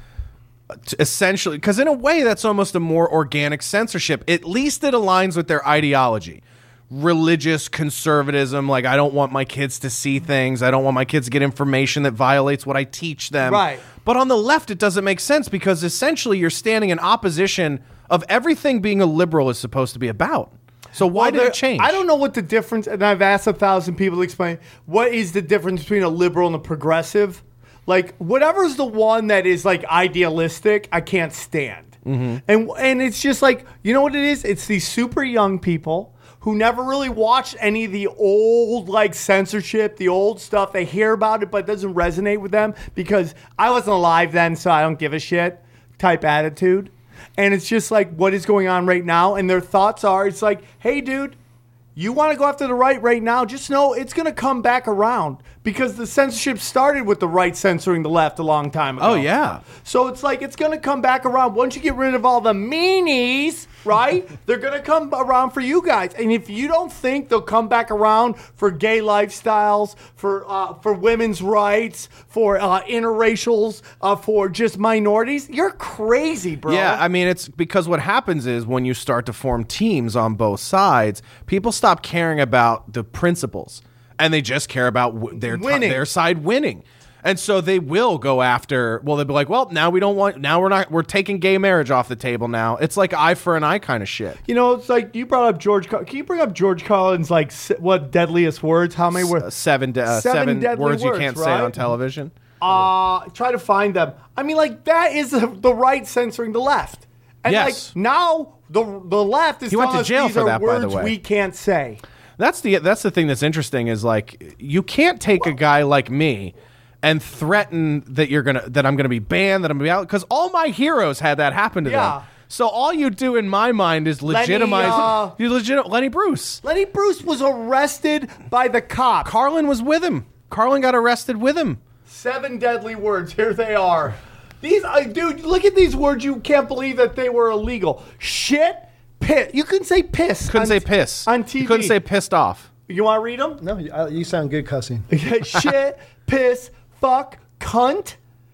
to essentially, because in a way that's almost a more organic censorship. At least it aligns with their ideology. Religious conservatism, like I don't want my kids to see things. I don't want my kids to get information that violates what I teach them. Right. But on the left, it doesn't make sense because essentially you're standing in opposition of everything being a liberal is supposed to be about. So why Well, did there- it change? I don't know what the difference, and I've asked a thousand people to explain what is the difference between a liberal and a progressive. Like whatever's the one that is like idealistic, I can't stand. Mm-hmm. And and it's just like, you know what it is? It's these super young people who never really watched any of the old like censorship, the old stuff. They hear about it, but it doesn't resonate with them because I wasn't alive then, so I don't give a shit type attitude. And it's just like what is going on right now. And their thoughts are, it's like, hey, dude, you want to go after the right right now? Just know it's going to come back around because the censorship started with the right censoring the left a long time ago. Oh, yeah. So it's like it's going to come back around. Once you get rid of all the meanies, right? They're going to come around for you guys. And if you don't think they'll come back around for gay lifestyles, for uh, for women's rights, for uh, interracials, uh, for just minorities, you're crazy, bro. Yeah, I mean, it's because what happens is when you start to form teams on both sides, people stop caring about the principles and they just care about w- their, t- their side winning. And so they will go after, well, they'll be like, well, now we don't want, now we're not, we're taking gay marriage off the table now. It's like eye for an eye kind of shit. You know, it's like you brought up George. Can you bring up George Carlin's like what deadliest words? How many words? Uh, seven, de- uh, seven, seven deadly words you words, can't right? say on television. Uh, try to find them. I mean, like that is the, the right censoring the left. And Yes. like now the the left is He went telling to us jail these for are that, by the words way. we can't say. That's the that's the thing that's interesting is like you can't take a guy like me and threaten that you're gonna that I'm gonna be banned, that I'm gonna be out, because all my heroes had that happen to Yeah. them. So all you do in my mind is legitimize uh, you legit Lenny Bruce. Lenny Bruce was arrested by the cops. Carlin was with him. Carlin got arrested with him. Seven deadly words. Here they are. These, uh, dude, look at these words. You can't believe that they were illegal. Shit, piss. You couldn't say piss. Couldn't on, say piss on T V. You couldn't say pissed off. You want to read them? No, you, uh, you sound good cussing. Shit, piss, fuck, cunt,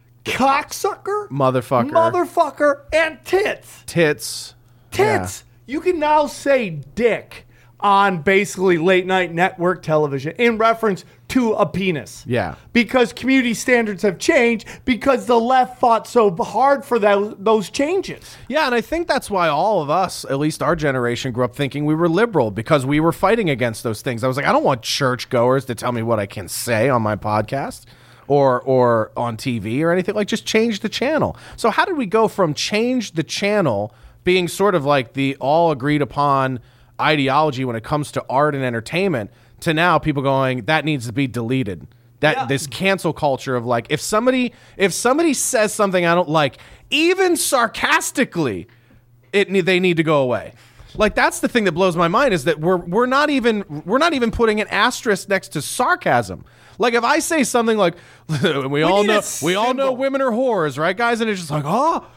cocksucker, Motherfucker. motherfucker, and tits. Tits. Tits. You can now say dick on basically late night network television in reference to a penis. Yeah. Because community standards have changed because the left fought so hard for that, those changes. Yeah, and I think that's why all of us, at least our generation, grew up thinking we were liberal because we were fighting against those things. I was like, I don't want churchgoers to tell me what I can say on my podcast or or on T V or anything. Like, just change the channel. So how did we go from change the channel being sort of like the all agreed upon ideology when it comes to art and entertainment to now people going, that needs to be deleted? That Yeah. this cancel culture of like, if somebody if somebody says something I don't like, even sarcastically, it ne- they need to go away. Like, that's the thing that blows my mind, is that we're we're not even we're not even putting an asterisk next to sarcasm. Like, if I say something like, we, all need a know we all know symbol. women are whores, right, guys? And it's just like, oh,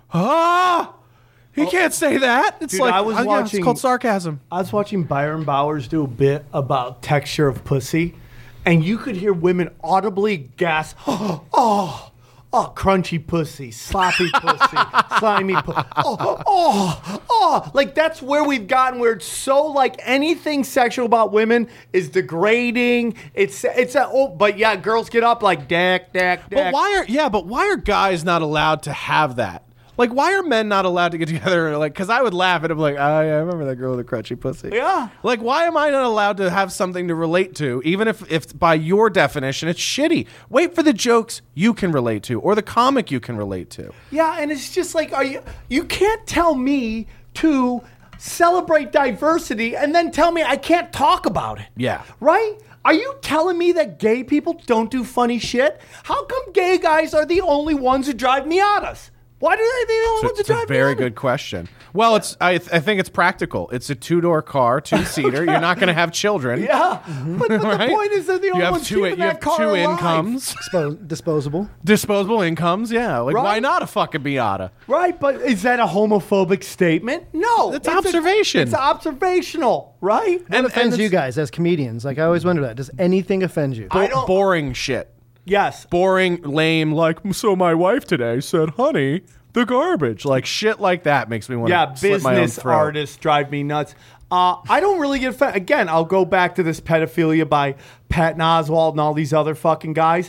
ah, he can't say that. It's Dude, like, I was uh, yeah, watching- it's called sarcasm. I was watching Byron Bowers do a bit about texture of pussy, and you could hear women audibly gasp, oh, oh, oh crunchy pussy, sloppy pussy, slimy pussy, oh, oh, oh. Like, that's where we've gotten, where it's so, like, anything sexual about women is degrading. It's, it's a, oh, but yeah, girls get up like, deck, deck, deck. But why are yeah? But why are guys not allowed to have that? Like, why are men not allowed to get together? And like, because I would laugh at him, like, oh yeah, I remember that girl with the crunchy pussy. Yeah. Like, why am I not allowed to have something to relate to, even if, if by your definition it's shitty? Wait for the jokes you can relate to, or the comic you can relate to. Yeah, and it's just like, are you? You can't tell me to celebrate diversity and then tell me I can't talk about it. Yeah. Right? Are you telling me that gay people don't do funny shit? How come gay guys are the only ones who drive Miatas? Why do they the only It's a, ones who it's a drive very Miatas? good question. Well, it's I, th- I think it's practical. It's a two door car, two seater. You're not going to have children. Yeah, but, but Right? the point is they're the only You have ones two. keeping You that have car two alive. incomes, Dispo- disposable. disposable incomes. Yeah, like why Right? not a fucking Miata? Right, but is that a homophobic statement? No. It's a- observation. it's observational, right? What And- offends and you it's- guys as comedians? Like, I always wonder that. Does anything offend you? I Bo- don't- boring shit. Yes. Boring, lame. Like, so my wife today said, "Honey, the garbage." Like shit like that makes me want to Yeah, slit my own business throat. artists drive me nuts. Uh, I don't really get offended. Again, I'll go back to this pedophilia by Patton Oswalt and all these other fucking guys.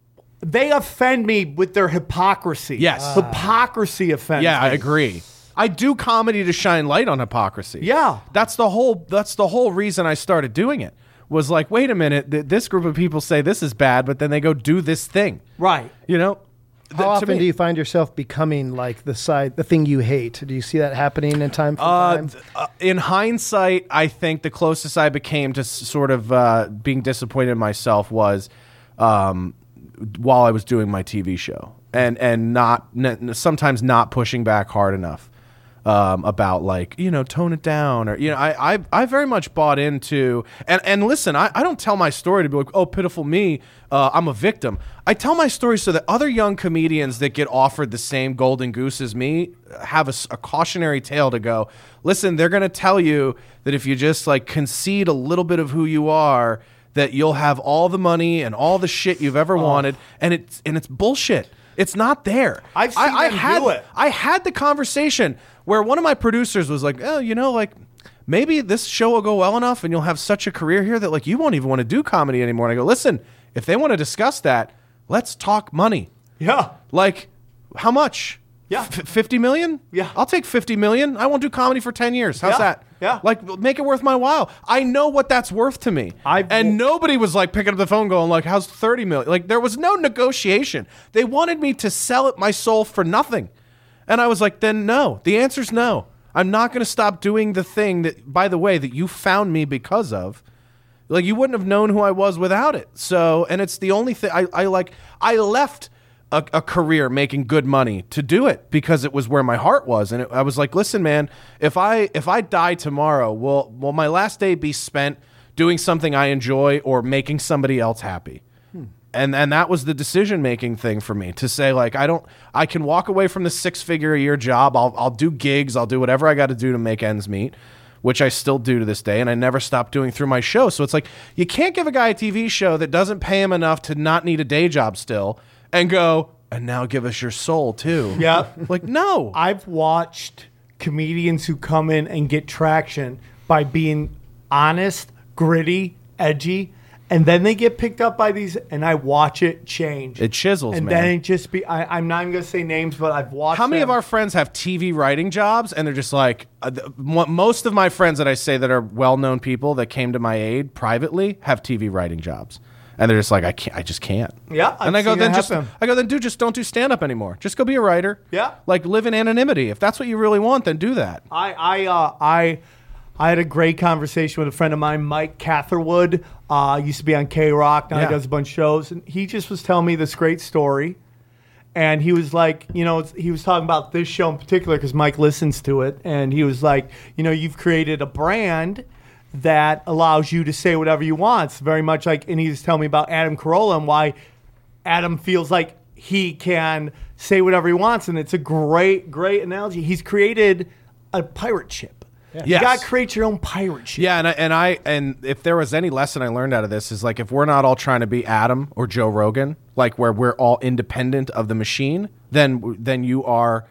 They offend me with their hypocrisy. Yes. Hypocrisy offends Yeah, me. I agree. I do comedy to shine light on hypocrisy. Yeah. That's the whole that's the whole reason I started doing it. Was like, wait a minute, th- this group of people say this is bad, but then they go do this thing. Right. You know? How Th- to often me- do you find yourself becoming like the side, the thing you hate? Do you see that happening in time from Uh, time? th- uh, in hindsight, I think the closest I became to s- sort of uh, being disappointed in myself was um, while I was doing my T V show, and and not n- sometimes not pushing back hard enough. um, about like, you know, tone it down, or, you know, I, I, I very much bought into, and, and listen, I, I don't tell my story to be like, oh, pitiful me, uh, I'm a victim. I tell my story so that other young comedians that get offered the same golden goose as me have a, a cautionary tale to go, listen, they're going to tell you that if you just like concede a little bit of who you are, that you'll have all the money and all the shit you've ever oh. wanted, and it's and it's bullshit. It's not there. I've seen I, I them had, do it. I had the conversation where one of my producers was like, oh, you know, like, maybe this show will go well enough and you'll have such a career here that like you won't even want to do comedy anymore. And I go, listen, if they want to discuss that, let's talk money. Yeah. Like, how much? Yeah. F- fifty million? Yeah. I'll take fifty million. I won't do comedy for ten years. How's Yeah. that? Yeah. Like, make it worth my while. I know what that's worth to me. I've- and nobody was like picking up the phone going like, how's thirty million? Like, there was no negotiation. They wanted me to sell it my soul for nothing. And I was like, then no. The answer's no. I'm not going to stop doing the thing that, by the way, that you found me because of. Like, you wouldn't have known who I was without it. So, and it's the only thing I, I like, I left a, a career making good money to do it because it was where my heart was. And it, I was like, listen, man, if I, if I die tomorrow, will, will my last day be spent doing something I enjoy or making somebody else happy? Hmm. And, and that was the decision-making thing for me to say, like, I don't, I can walk away from the six figure a year job. I'll, I'll do gigs. I'll do whatever I got to do to make ends meet, which I still do to this day, and I never stopped doing through my show. So it's like, you can't give a guy a T V show that doesn't pay him enough to not need a day job still and go, and now give us your soul too. Yeah. Like, no. I've watched comedians who come in and get traction by being honest, gritty, edgy, and then they get picked up by these, and I watch it change. It chisels, and man. then it just be, I, I'm not even going to say names, but I've watched How many them. of our friends have T V writing jobs, and they're just like, uh, th- mo- most of my friends that I say that are well-known people that came to my aid privately have T V writing jobs. And they're just like, I can't, I just can't. Yeah, I've and I go, seen then that just, happen. I go, then dude, just don't do stand-up anymore. Just go be a writer. Yeah. Like, live in anonymity. If that's what you really want, then do that. I I uh, I I had a great conversation with a friend of mine, Mike Catherwood. Uh, used to be on K Rock. Now Yeah. he does a bunch of shows, and he just was telling me this great story. And he was like, you know, it's- he was talking about this show in particular because Mike listens to it, and he was like, you know, you've created a brand that allows you to say whatever you want. It's very much like, and he was telling me about Adam Carolla and why Adam feels like he can say whatever he wants, and it's a great, great analogy. He's created a pirate ship. You Yes. got to create your own pirate ship. Yeah, and I, and I and if there was any lesson I learned out of this is like, if we're not all trying to be Adam or Joe Rogan, like where we're all independent of the machine, then then you are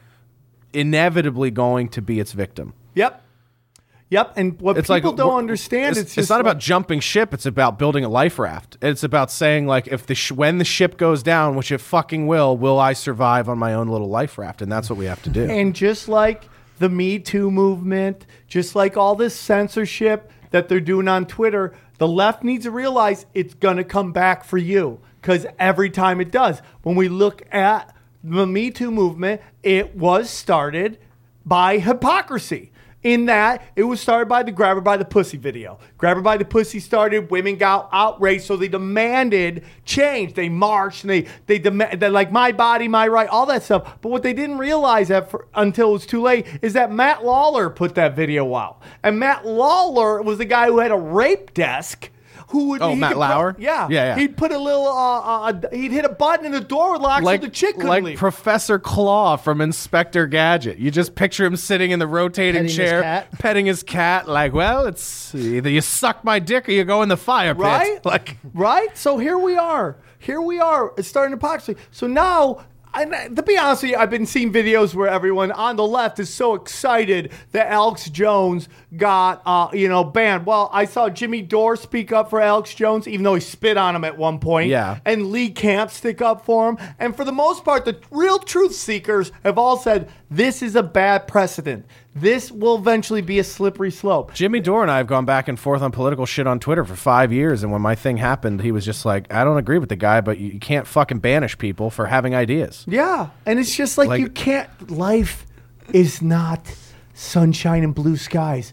inevitably going to be its victim. Yep. Yep. And what It's people like don't we're- understand, It's, it's, it's, just not like- about jumping ship. It's about building a life raft. It's about saying like, if the sh- when the ship goes down, which it fucking will, will I survive on my own little life raft? And that's what we have to do. And just like the Me Too movement, just like all this censorship that they're doing on Twitter, the left needs to realize it's going to come back for you, because every time it does. When we look at the Me Too movement, it was started by hypocrisy. In that, it was started by the Grab Her by the Pussy video. Grab Her by the Pussy started, women got outraged, so they demanded change. They marched, and they they demand, they're like, my body, my right, all that stuff. But what they didn't realize that for, until it was too late is that Matt Lawler put that video out. And Matt Lawler was the guy who had a rape desk. Who would Oh, he Matt could Lauer? Put, yeah, Yeah, yeah. He'd put a little, uh, uh, he'd hit a button and the door would lock so the chick couldn't like leave. Professor Claw from Inspector Gadget. You just picture him sitting in the rotating Petting his chair, cat. petting his cat. Like, well, it's either you suck my dick or you go in the fire pit. Right? Like, right? So here we are. Here we are. It's starting hypocrisy. So now, and to be honest with you, I've been seeing videos where everyone on the left is so excited that Alex Jones got, uh, you know, banned. Well, I saw Jimmy Dore speak up for Alex Jones, even though he spit on him at one point. Yeah. And Lee Camp stick up for him. And for the most part, the real truth seekers have all said, this is a bad precedent. This will eventually be a slippery slope. Jimmy Dore and I have gone back and forth on political shit on Twitter for five years, and when my thing happened, he was just like, I don't agree with the guy, but you, you can't fucking banish people for having ideas. Yeah, and it's just like, Like- you can't. Life is not sunshine and blue skies.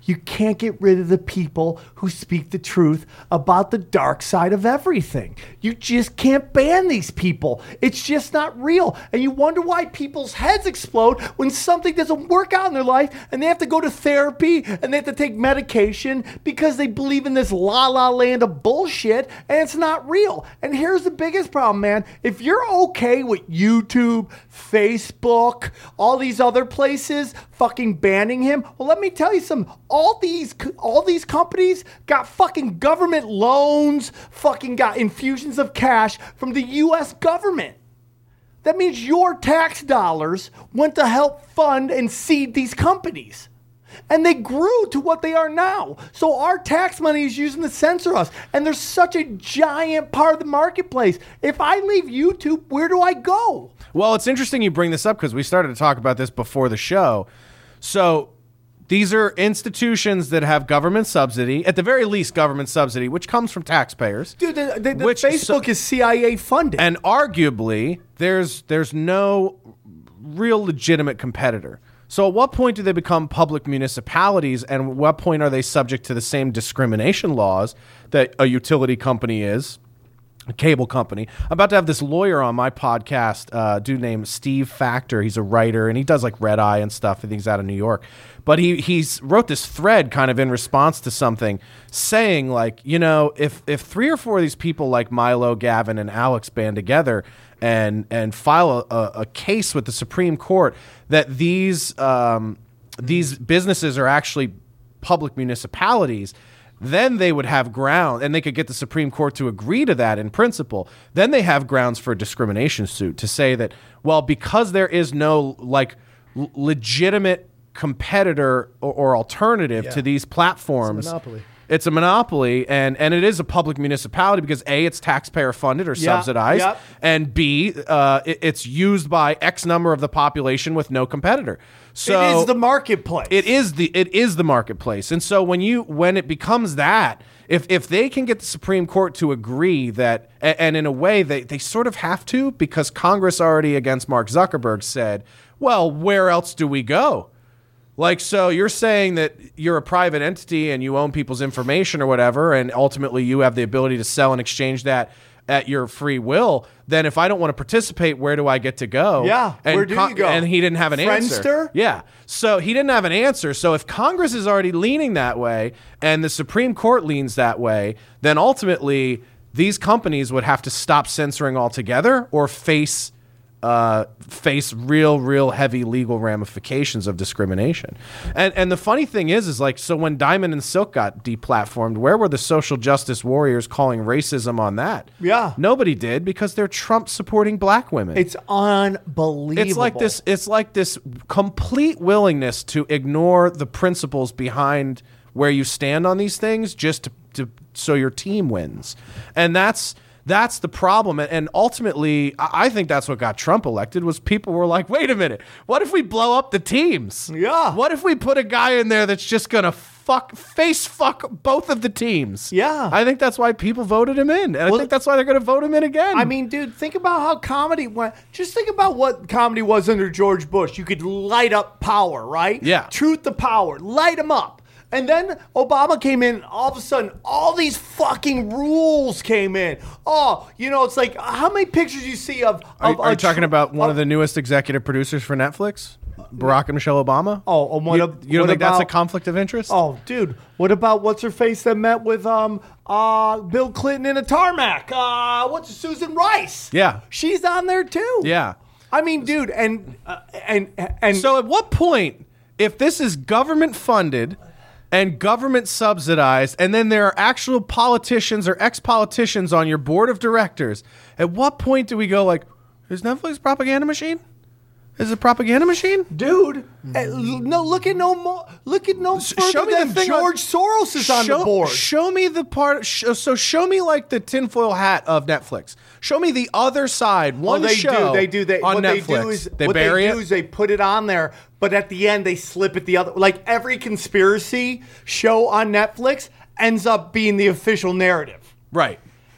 You can't get rid of the people who speak the truth about the dark side of everything. You just can't ban these people. It's just not real. And you wonder why people's heads explode when something doesn't work out in their life and they have to go to therapy and they have to take medication because they believe in this la-la land of bullshit and it's not real. And here's the biggest problem, man. If you're okay with YouTube, Facebook, all these other places fucking banning him, well, let me tell you something. All these all these companies got fucking government loans, fucking got infusions of cash from the U S government. That means your tax dollars went to help fund and seed these companies. And they grew to what they are now. So our tax money is using to censor us. And they're such a giant part of the marketplace. If I leave YouTube, where do I go? Well, it's interesting you bring this up because we started to talk about this before the show. So these are institutions that have government subsidy, at the very least government subsidy, which comes from taxpayers. Dude, the, the, the which, Facebook so, is C I A funded. And arguably, there's there's no real legitimate competitor. So at what point do they become public municipalities, and at what point are they subject to the same discrimination laws that a utility company is, a cable company? I'm about to have this lawyer on my podcast, uh, dude named Steve Factor. He's a writer, and he does like Red Eye and stuff. I think he's out of New York. But he he's wrote this thread kind of in response to something, saying like, you know, if if three or four of these people like Milo, Gavin, and Alex band together and and file a, a case with the Supreme Court that these um, these businesses are actually public municipalities, then they would have ground, and they could get the Supreme Court to agree to that in principle. Then they have grounds for a discrimination suit to say that, well, because there is no like l- legitimate competitor or, or alternative Yeah. to these platforms. It's a monopoly. It's a monopoly, and, and it is a public municipality because A, it's taxpayer funded or Yeah, subsidized, yep. and B, uh, it, it's used by X number of the population with no competitor. So it is the marketplace. It is the it is the marketplace, and so when you when it becomes that, if if they can get the Supreme Court to agree that, and, and in a way they they sort of have to, because Congress already against Mark Zuckerberg said, well, where else do we go? Like, so you're saying that you're a private entity and you own people's information or whatever, and ultimately you have the ability to sell and exchange that at your free will. Then if I don't want to participate, where do I get to go? Yeah, and where do you go? And he didn't have an answer. Friendster? Yeah. So he didn't have an answer. So if Congress is already leaning that way and the Supreme Court leans that way, then ultimately these companies would have to stop censoring altogether or face Uh, face real, real heavy legal ramifications of discrimination. And and the funny thing is, is like, so when Diamond and Silk got deplatformed, where were the social justice warriors calling racism on that? Yeah. Nobody did, because they're Trump supporting black women. It's unbelievable. It's like this. It's like this complete willingness to ignore the principles behind where you stand on these things, just to, to so your team wins, and that's. That's the problem. And ultimately, I think that's what got Trump elected, was people were like, wait a minute, what if we blow up the teams? Yeah. What if we put a guy in there that's just going to fuck, face fuck both of the teams? Yeah. I think that's why people voted him in. And Well, I think that's why they're going to vote him in again. I mean, dude, think about how comedy went. Just think about what comedy was under George Bush. You could light up power, right? Yeah. Truth to power. Light them up. And then Obama came in, and all of a sudden, all these fucking rules came in. Oh, you know, it's like, how many pictures you see of... Are, of are you a talking tr- about one of- of the newest executive producers for Netflix? Barack and Michelle Obama? Oh, and what you, ab- you don't what think that's a about- conflict of interest? Oh, dude, what about what's her face that met with um uh Bill Clinton in a tarmac? Uh, what's Susan Rice? Yeah. She's on there too. Yeah. I mean, dude, and uh, and and So at what point, if this is government funded and government subsidized, and then there are actual politicians or ex-politicians on your board of directors, at what point do we go like, is Netflix a propaganda machine? Is it a propaganda machine? dude, uh, no, look at no more. Look at no further show me than the- show- George Soros is on show, the board. Show me the part. Sh- so show me like the tinfoil hat of Netflix. Show me the other side. One Well, they show. do. They do. They on what Netflix. they do is they what bury they it. do is they put it on there, but at the end they slip it the other. Like every conspiracy show on Netflix ends up being the official narrative. Right.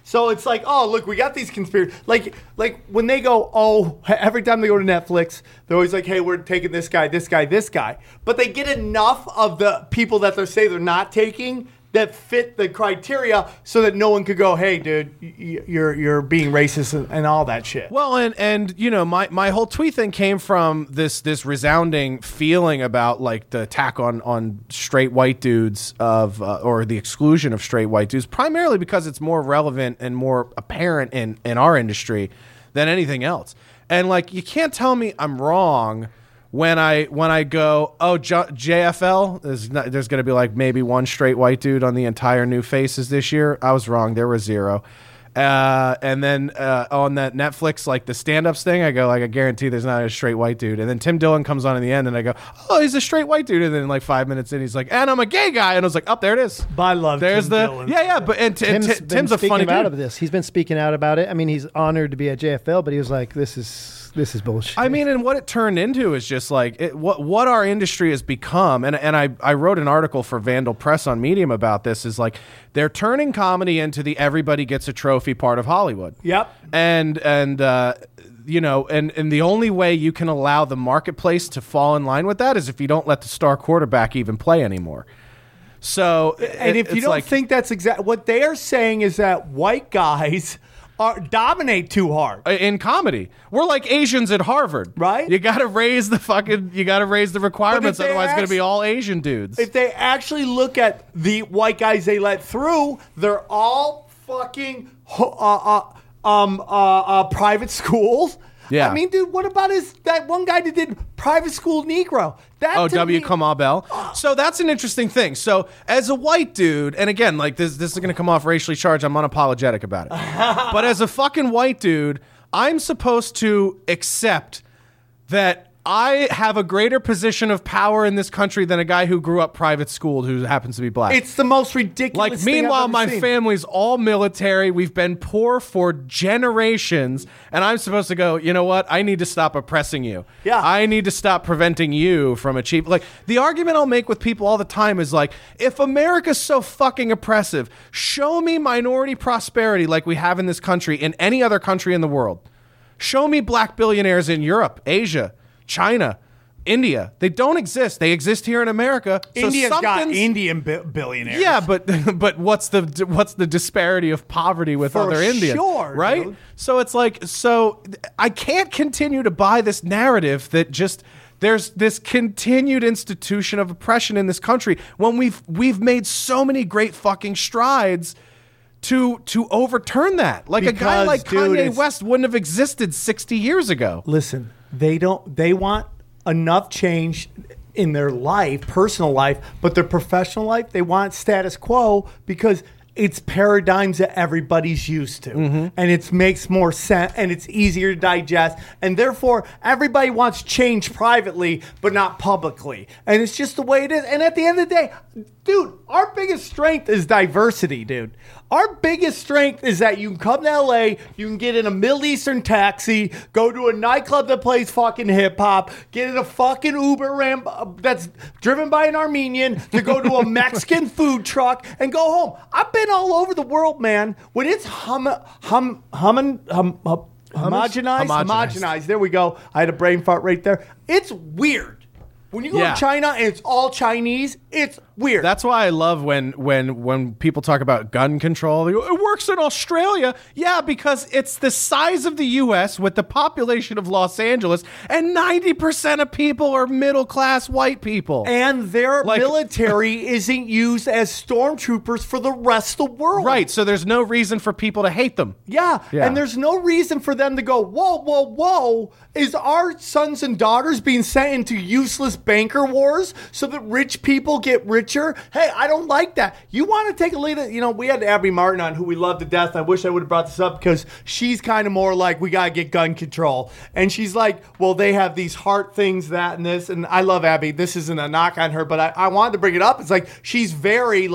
So it's like, oh, look, we got these conspiracy. Like, like when they go, oh, every time they go to Netflix, they're always like, hey, we're taking this guy, this guy, this guy. But they get enough of the people that they say they're not taking that fit the criteria so that no one could go, hey, dude, you're you're being racist and, and all that shit. Well, and and you know, my, my whole tweet thing came from this this resounding feeling about like the attack on on straight white dudes of uh, or the exclusion of straight white dudes, primarily because it's more relevant and more apparent in in our industry than anything else. And like, you can't tell me I'm wrong when I when I go, oh, J F L, there's, not, there's going to be like maybe one straight white dude on the entire New Faces this year. I was wrong. There were zero. Uh, and then uh, on that Netflix, like the stand-ups thing, I go, like, I guarantee there's not a straight white dude. And then Tim Dillon comes on in the end, and I go, oh, he's a straight white dude. And then like five minutes in, he's like, and I'm a gay guy. And I was like, oh, there it is. But I love There's Tim the Dillon. Yeah, yeah. But and, t- Tim's, t- Tim's a funny out dude. of this. He's been speaking out about it. I mean, he's honored to be at J F L, but he was like, this is this is bullshit. I mean, and what it turned into is just like it, what what our industry has become. And and I, I wrote an article for Vandal Press on Medium about this. Is like they're turning comedy into the everybody gets a trophy part of Hollywood. Yep. And and uh, you know, and and the only way you can allow the marketplace to fall in line with that is if you don't let the star quarterback even play anymore. So, and it, if you it's don't like, think that's exact, what they are saying is that white guys are dominate too hard. in comedy, we're like Asians at Harvard, right? You got to raise the fucking, you got to raise the requirements, otherwise it's going to be actually- all Asian dudes. If they actually look at the white guys they let through, they're all fucking uh, uh, um, uh, uh, private schools. Yeah. I mean, dude, what about his that one guy that did private school Negro? That Oh, to W. me- Kamau Bell. So that's an interesting thing. So as a white dude, and again, like this, this is going to come off racially charged. I'm unapologetic about it. But as a fucking white dude, I'm supposed to accept that I have a greater position of power in this country than a guy who grew up private schooled who happens to be black. It's the most ridiculous. Like, thing I've meanwhile, ever my seen. family's all military. We've been poor for generations. And I'm supposed to go, you know what? I need to stop oppressing you. Yeah. I need to stop preventing you from achieving. Like, the argument I'll make with people all the time is like, if America's so fucking oppressive, show me minority prosperity like we have in this country in any other country in the world. Show me black billionaires in Europe, Asia, China, India. They don't exist. They exist here in America. So India's got something's- Indian bi- billionaires. Yeah, but but what's the what's the disparity of poverty with For other Indians? sure, Right? dude. So it's like, so I can't continue to buy this narrative that just there's this continued institution of oppression in this country when we've we've made so many great fucking strides to to overturn that. Like a guy Because, like dude, Kanye it's- West wouldn't have existed sixty years ago. Listen, they don't. They want enough change in their life, personal life, but their professional life, they want status quo because it's paradigms that everybody's used to, Mm-hmm. and it makes more sense, and it's easier to digest, and therefore everybody wants change privately, but not publicly, and it's just the way it is. And at the end of the day, dude, our biggest strength is diversity, dude. Our biggest strength is that you can come to L A, you can get in a Middle Eastern taxi, go to a nightclub that plays fucking hip hop, get in a fucking Uber ram uh, that's driven by an Armenian to go to a Mexican food truck and go home. I've been all over the world, man. When it's hum hum hum hum, hum homogenized, Homogenized. homogenized. There we go. I had a brain fart right there. It's weird. When you go Yeah. to China and it's all Chinese, it's weird. That's why I love when when when people talk about gun control. They go, it works in Australia. Yeah, because it's the size of the U S with the population of Los Angeles, and ninety percent of people are middle class white people. and their Like- military isn't used as stormtroopers for the rest of the world. Right, so there's no reason for people to hate them. Yeah. Yeah. And there's no reason for them to go, whoa, whoa, whoa. Is our sons and daughters being sent into useless banker wars so that rich people get richer? Hey, I don't like that. You want to take a look at, you know, we had Abby Martin on, who we love to death. I wish I would have brought this up because she's kind of more like, we got to get gun control. And she's like, well, they have these heart things, that and this. And I love Abby. This isn't a knock on her, but I, I wanted to bring it up. It's like, she's very like,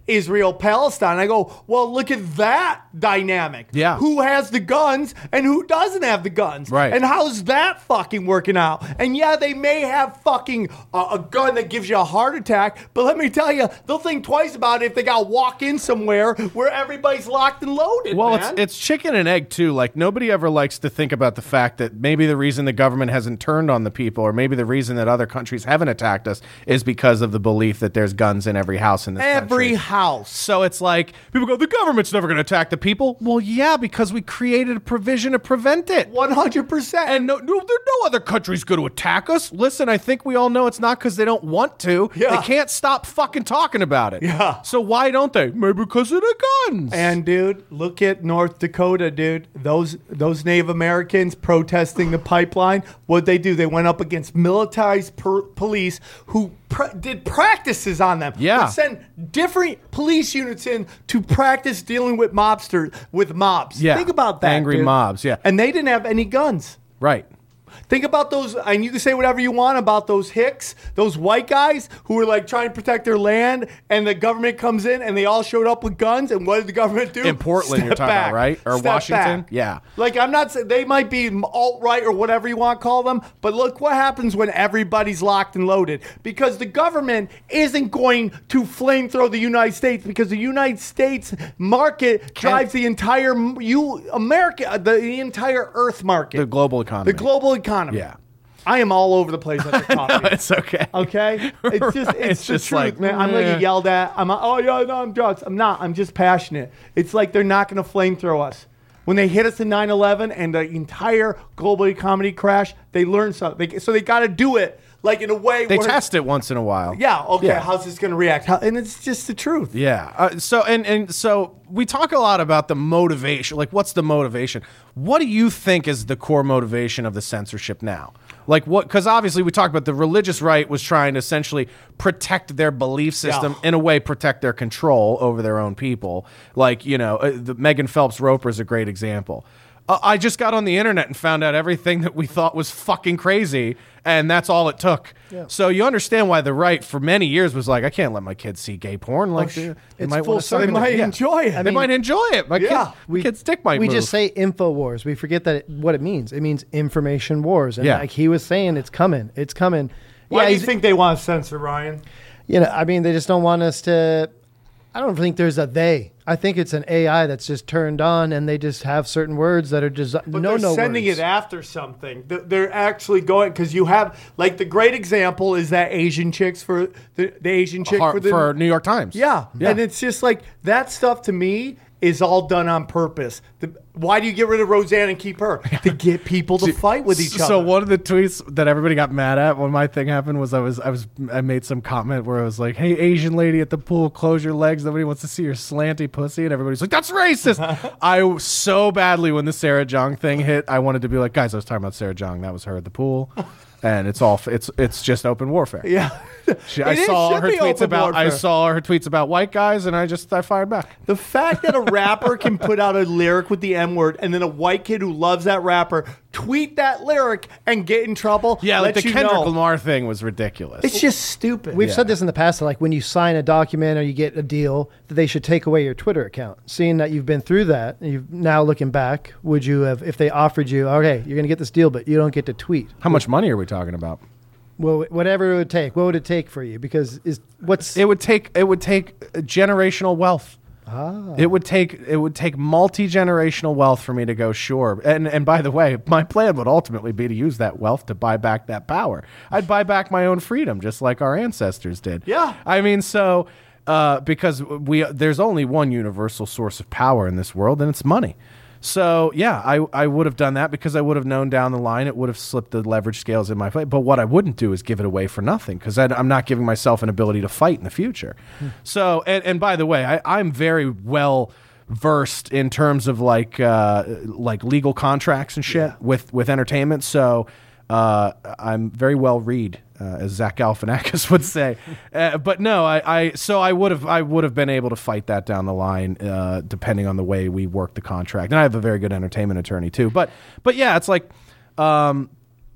Israel Palestine. I go, well, look at that dynamic. Yeah. Who has the guns and who doesn't have the guns? Right. And how's that fucking working out? And yeah, they may have fucking uh, a gun that gives you a heart attack, but let me tell you, they'll think twice about it if they got to walk in somewhere where everybody's locked and loaded. Well, man. it's it's chicken and egg too. Like nobody ever likes to think about the fact that maybe the reason the government hasn't turned on the people, or maybe the reason that other countries haven't attacked us, is because of the belief that there's guns in every house in this every country. house. So it's like people go, the government's never going to attack the people. Well, yeah, because we created a provision to prevent it. one hundred percent. And no, no, there are no other countries going to attack us. Listen, I think we all know it's not because they don't want to. Yeah. They can't stop fucking talking about it. Yeah. So why don't they? Maybe because of the guns. And dude, look at North Dakota, dude. Those those Native Americans protesting the pipeline. What'd they do? They went up against militarized per- police who pr- did practices on them. Yeah. Would send different police units in to practice dealing with mobsters, with mobs. Yeah. Think about that, Angry dude. mobs, yeah. And they didn't have any guns. Right. Think about those, and you can say whatever you want about those Hicks, those white guys who were like trying to protect their land, and the government comes in and they all showed up with guns, and what did the government do? In Portland, Step you're talking back. about, right? Or Step Washington? back. Yeah. Like, I'm not saying, they might be alt-right or whatever you want to call them, but look what happens when everybody's locked and loaded. Because the government isn't going to flamethrow the United States, because the United States market drives the entire, you America, the, the entire Earth market. The global economy. The global economy. Yeah. I am all over the place at the top. No, it's okay. Okay? It's just, it's, It's the just truth, like, man. I'm going to meh. get yelled at. I'm like, oh, yeah, no, I'm drugs. I'm not. I'm just passionate. It's like they're not going to flamethrow us. When they hit us in nine eleven and the entire global economy crash, they learned something. They, so they got to do it like in a way They where... test it once in a while. Yeah, okay, Yeah. how's this going to react? How, and it's just the truth. Yeah. Uh, so and and so we talk a lot about the motivation. Like, what's the motivation? What do you think is the core motivation of the censorship now? Like what? Because obviously we talked about the religious right was trying to essentially protect their belief system, Yeah. in a way protect their control over their own people. Like, you know, uh, the Megan Phelps Roper is a great example. Uh, I just got on the internet and found out everything that we thought was fucking crazy, and that's all it took. Yeah. So you understand why the right for many years was like, I can't let my kids see gay porn. Like, sh- they, they it's might full wanna suck circle. it. They might Yeah. enjoy it. They I mean, might enjoy it. My Yeah. kid, we, kid's dick might We move. just say info wars. We forget that it, what it means. It means information wars. And Yeah. like he was saying, it's coming. It's coming. Why do you he's- think they want to censor, Ryan? You know, I mean, they just don't want us to. I don't think there's a they. I think it's an A I that's just turned on, and they just have certain words that are just But no they're no sending words. it after something. Th- They're actually going because you have like the great example is that Asian chicks for the, the Asian chick Har- for the for New York Times. yeah. Yeah. and it's just like that stuff to me is all done on purpose. The, why do you get rid of Roseanne and keep her to get people to fight with each other? So one of the tweets that everybody got mad at when my thing happened was I was I was I made some comment where I was like, "Hey, Asian lady at the pool, close your legs. Nobody wants to see your slanty pussy." And everybody's like, "That's racist." I so badly when the Sarah Jong thing hit, I wanted to be like, "Guys, I was talking about Sarah Jong. That was her at the pool." And it's all it's it's just open warfare. yeah, She, I It is- saw should her be tweets open about I warfare. saw her tweets about white guys, and I just I fired back. The fact that a rapper can put out a lyric with the N word and then a white kid who loves that rapper tweet that lyric and get in trouble. Yeah, like lets the you Kendrick know. Lamar thing was ridiculous. It's just stupid. We've Yeah. said this in the past, like when you sign a document or you get a deal, that they should take away your Twitter account. Seeing that you've been through that, and you've now looking back, would you have, if they offered you, okay, you're going to get this deal, but you don't get to tweet? How much money are we talking about? Well, whatever it would take, what would it take for you? Because is what's It would take it would take generational wealth. ah. It would take it would take multi generational wealth for me to go sure. And and by the way, my plan would ultimately be to use that wealth to buy back that power. I'd buy back my own freedom, just like our ancestors did. Yeah. I mean, so uh, because we there's only one universal source of power in this world, and it's money. So yeah, I, I would have done that because I would have known down the line it would have slipped the leverage scales in my favor. But what I wouldn't do is give it away for nothing because I'm not giving myself an ability to fight in the future. So and, and by the way, I, I'm very well versed in terms of like uh, like legal contracts and shit with with entertainment. So uh, I'm very well read. Uh, as Zach Galifianakis would say, uh, but no, I, I so I would have I would have been able to fight that down the line, uh, depending on the way we work the contract. And I have a very good entertainment attorney too. But but yeah, it's like, um,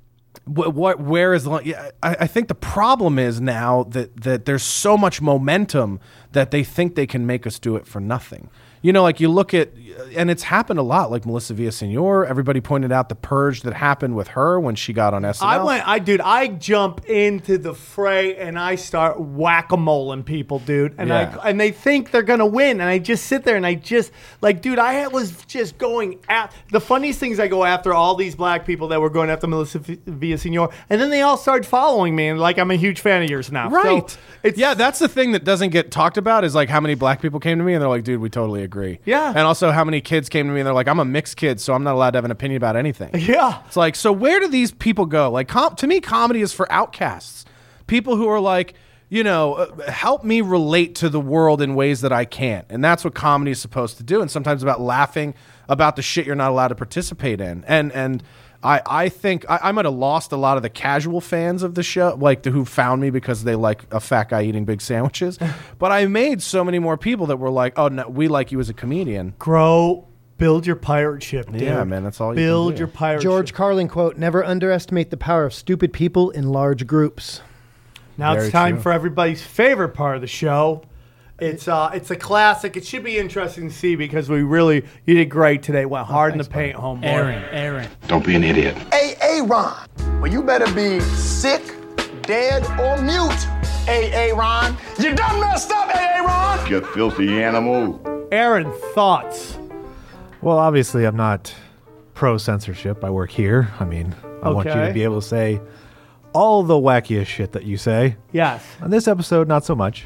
what, what where is the? Yeah, I, I think the problem is now that that there's so much momentum that they think they can make us do it for nothing. You know, like you look at, and it's happened a lot, like Melissa Villaseñor. Everybody pointed out the purge that happened with her when she got on S N L. I went, I dude, I jump into the fray and I start whack-a-moling people, dude, and Yeah. I and they think they're gonna win, and I just sit there and I just like, dude, I was just going at the funniest things. I go after all these black people that were going after Melissa Villaseñor, and then they all started following me, and like I'm a huge fan of yours now, Right. So it's, yeah, that's the thing that doesn't get talked about is like how many black people came to me and they're like, dude, we totally agree. Yeah. And also how many kids came to me and they're like, I'm a mixed kid, so I'm not allowed to have an opinion about anything. yeah. It's like, so where do these people go? Like, com- to me, comedy is for outcasts. People who are like, you know, uh, help me relate to the world in ways that I can't. And that's what comedy is supposed to do. And sometimes about laughing about the shit you're not allowed to participate in. And, and, I, I think I, I might have lost a lot of the casual fans of the show, like the, who found me because they like a fat guy eating big sandwiches. But I made so many more people that were like, oh, no, we like you as a comedian. Grow, build your pirate ship, dude. Yeah, man, that's all you Build can do. your pirate George ship. Carlin quote, never underestimate the power of stupid people in large groups. Now Very it's time true. for everybody's favorite part of the show. It's uh, it's a classic. It should be interesting to see because we really you did great today. Went hard in the paint, homeboy. Aaron, Aaron. Don't be an idiot. Hey, Aaron. Well, you better be sick, dead, or mute. Hey, Aaron. You done messed up, hey, Aaron. You filthy animal. Aaron, thoughts? Well, obviously, I'm not pro censorship. I work here. I mean, I want you Okay. to be able to say all the wackiest shit that you say. Yes. On this episode, not so much.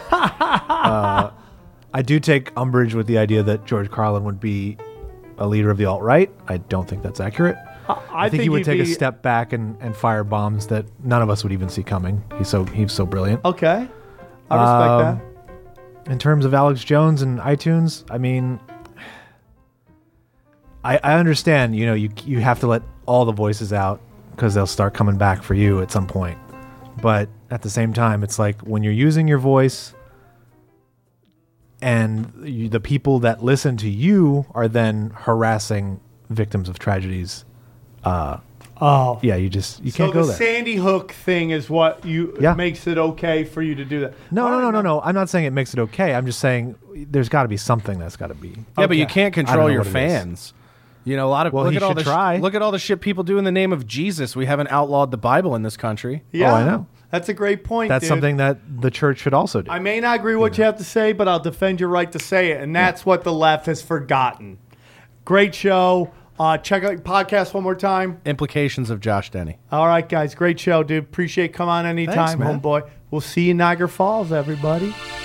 uh, I do take umbrage with the idea that George Carlin would be a leader of the alt-right. I don't think that's accurate. I, I, think, he would he'd take a be- step back and, and fire bombs that none of us would even see coming. He's so he's so brilliant. Okay, I respect Um, that. In terms of Alex Jones and iTunes, I mean, I, I understand. You know, you you have to let all the voices out because they'll start coming back for you at some point. But at the same time, it's like when you're using your voice, and you, the people that listen to you are then harassing victims of tragedies. Uh, Oh, yeah, you just you so can't go the there. Sandy Hook thing is what you Yeah. makes it okay for you to do that. No, All no, right, no, no, man. no. I'm not saying it makes it okay. I'm just saying there's got to be something that's got to be. Yeah, but you Okay. can't I don't control know your what it is. fans. You know, a lot of Well, look he at all should the sh- try. look at all the shit people do in the name of Jesus. We haven't outlawed the Bible in this country. Yeah, Oh, I know. That's a great point. That's dude. something that the church should also do. I may not agree with what you have to say, but I'll defend your right to say it, and that's what the left has forgotten. Great show. Uh, check out the podcast one more time. Implications of Josh Denny. All right, guys. Great show, dude. Appreciate it. Come on anytime, man. homeboy. We'll see you in Niagara Falls, everybody.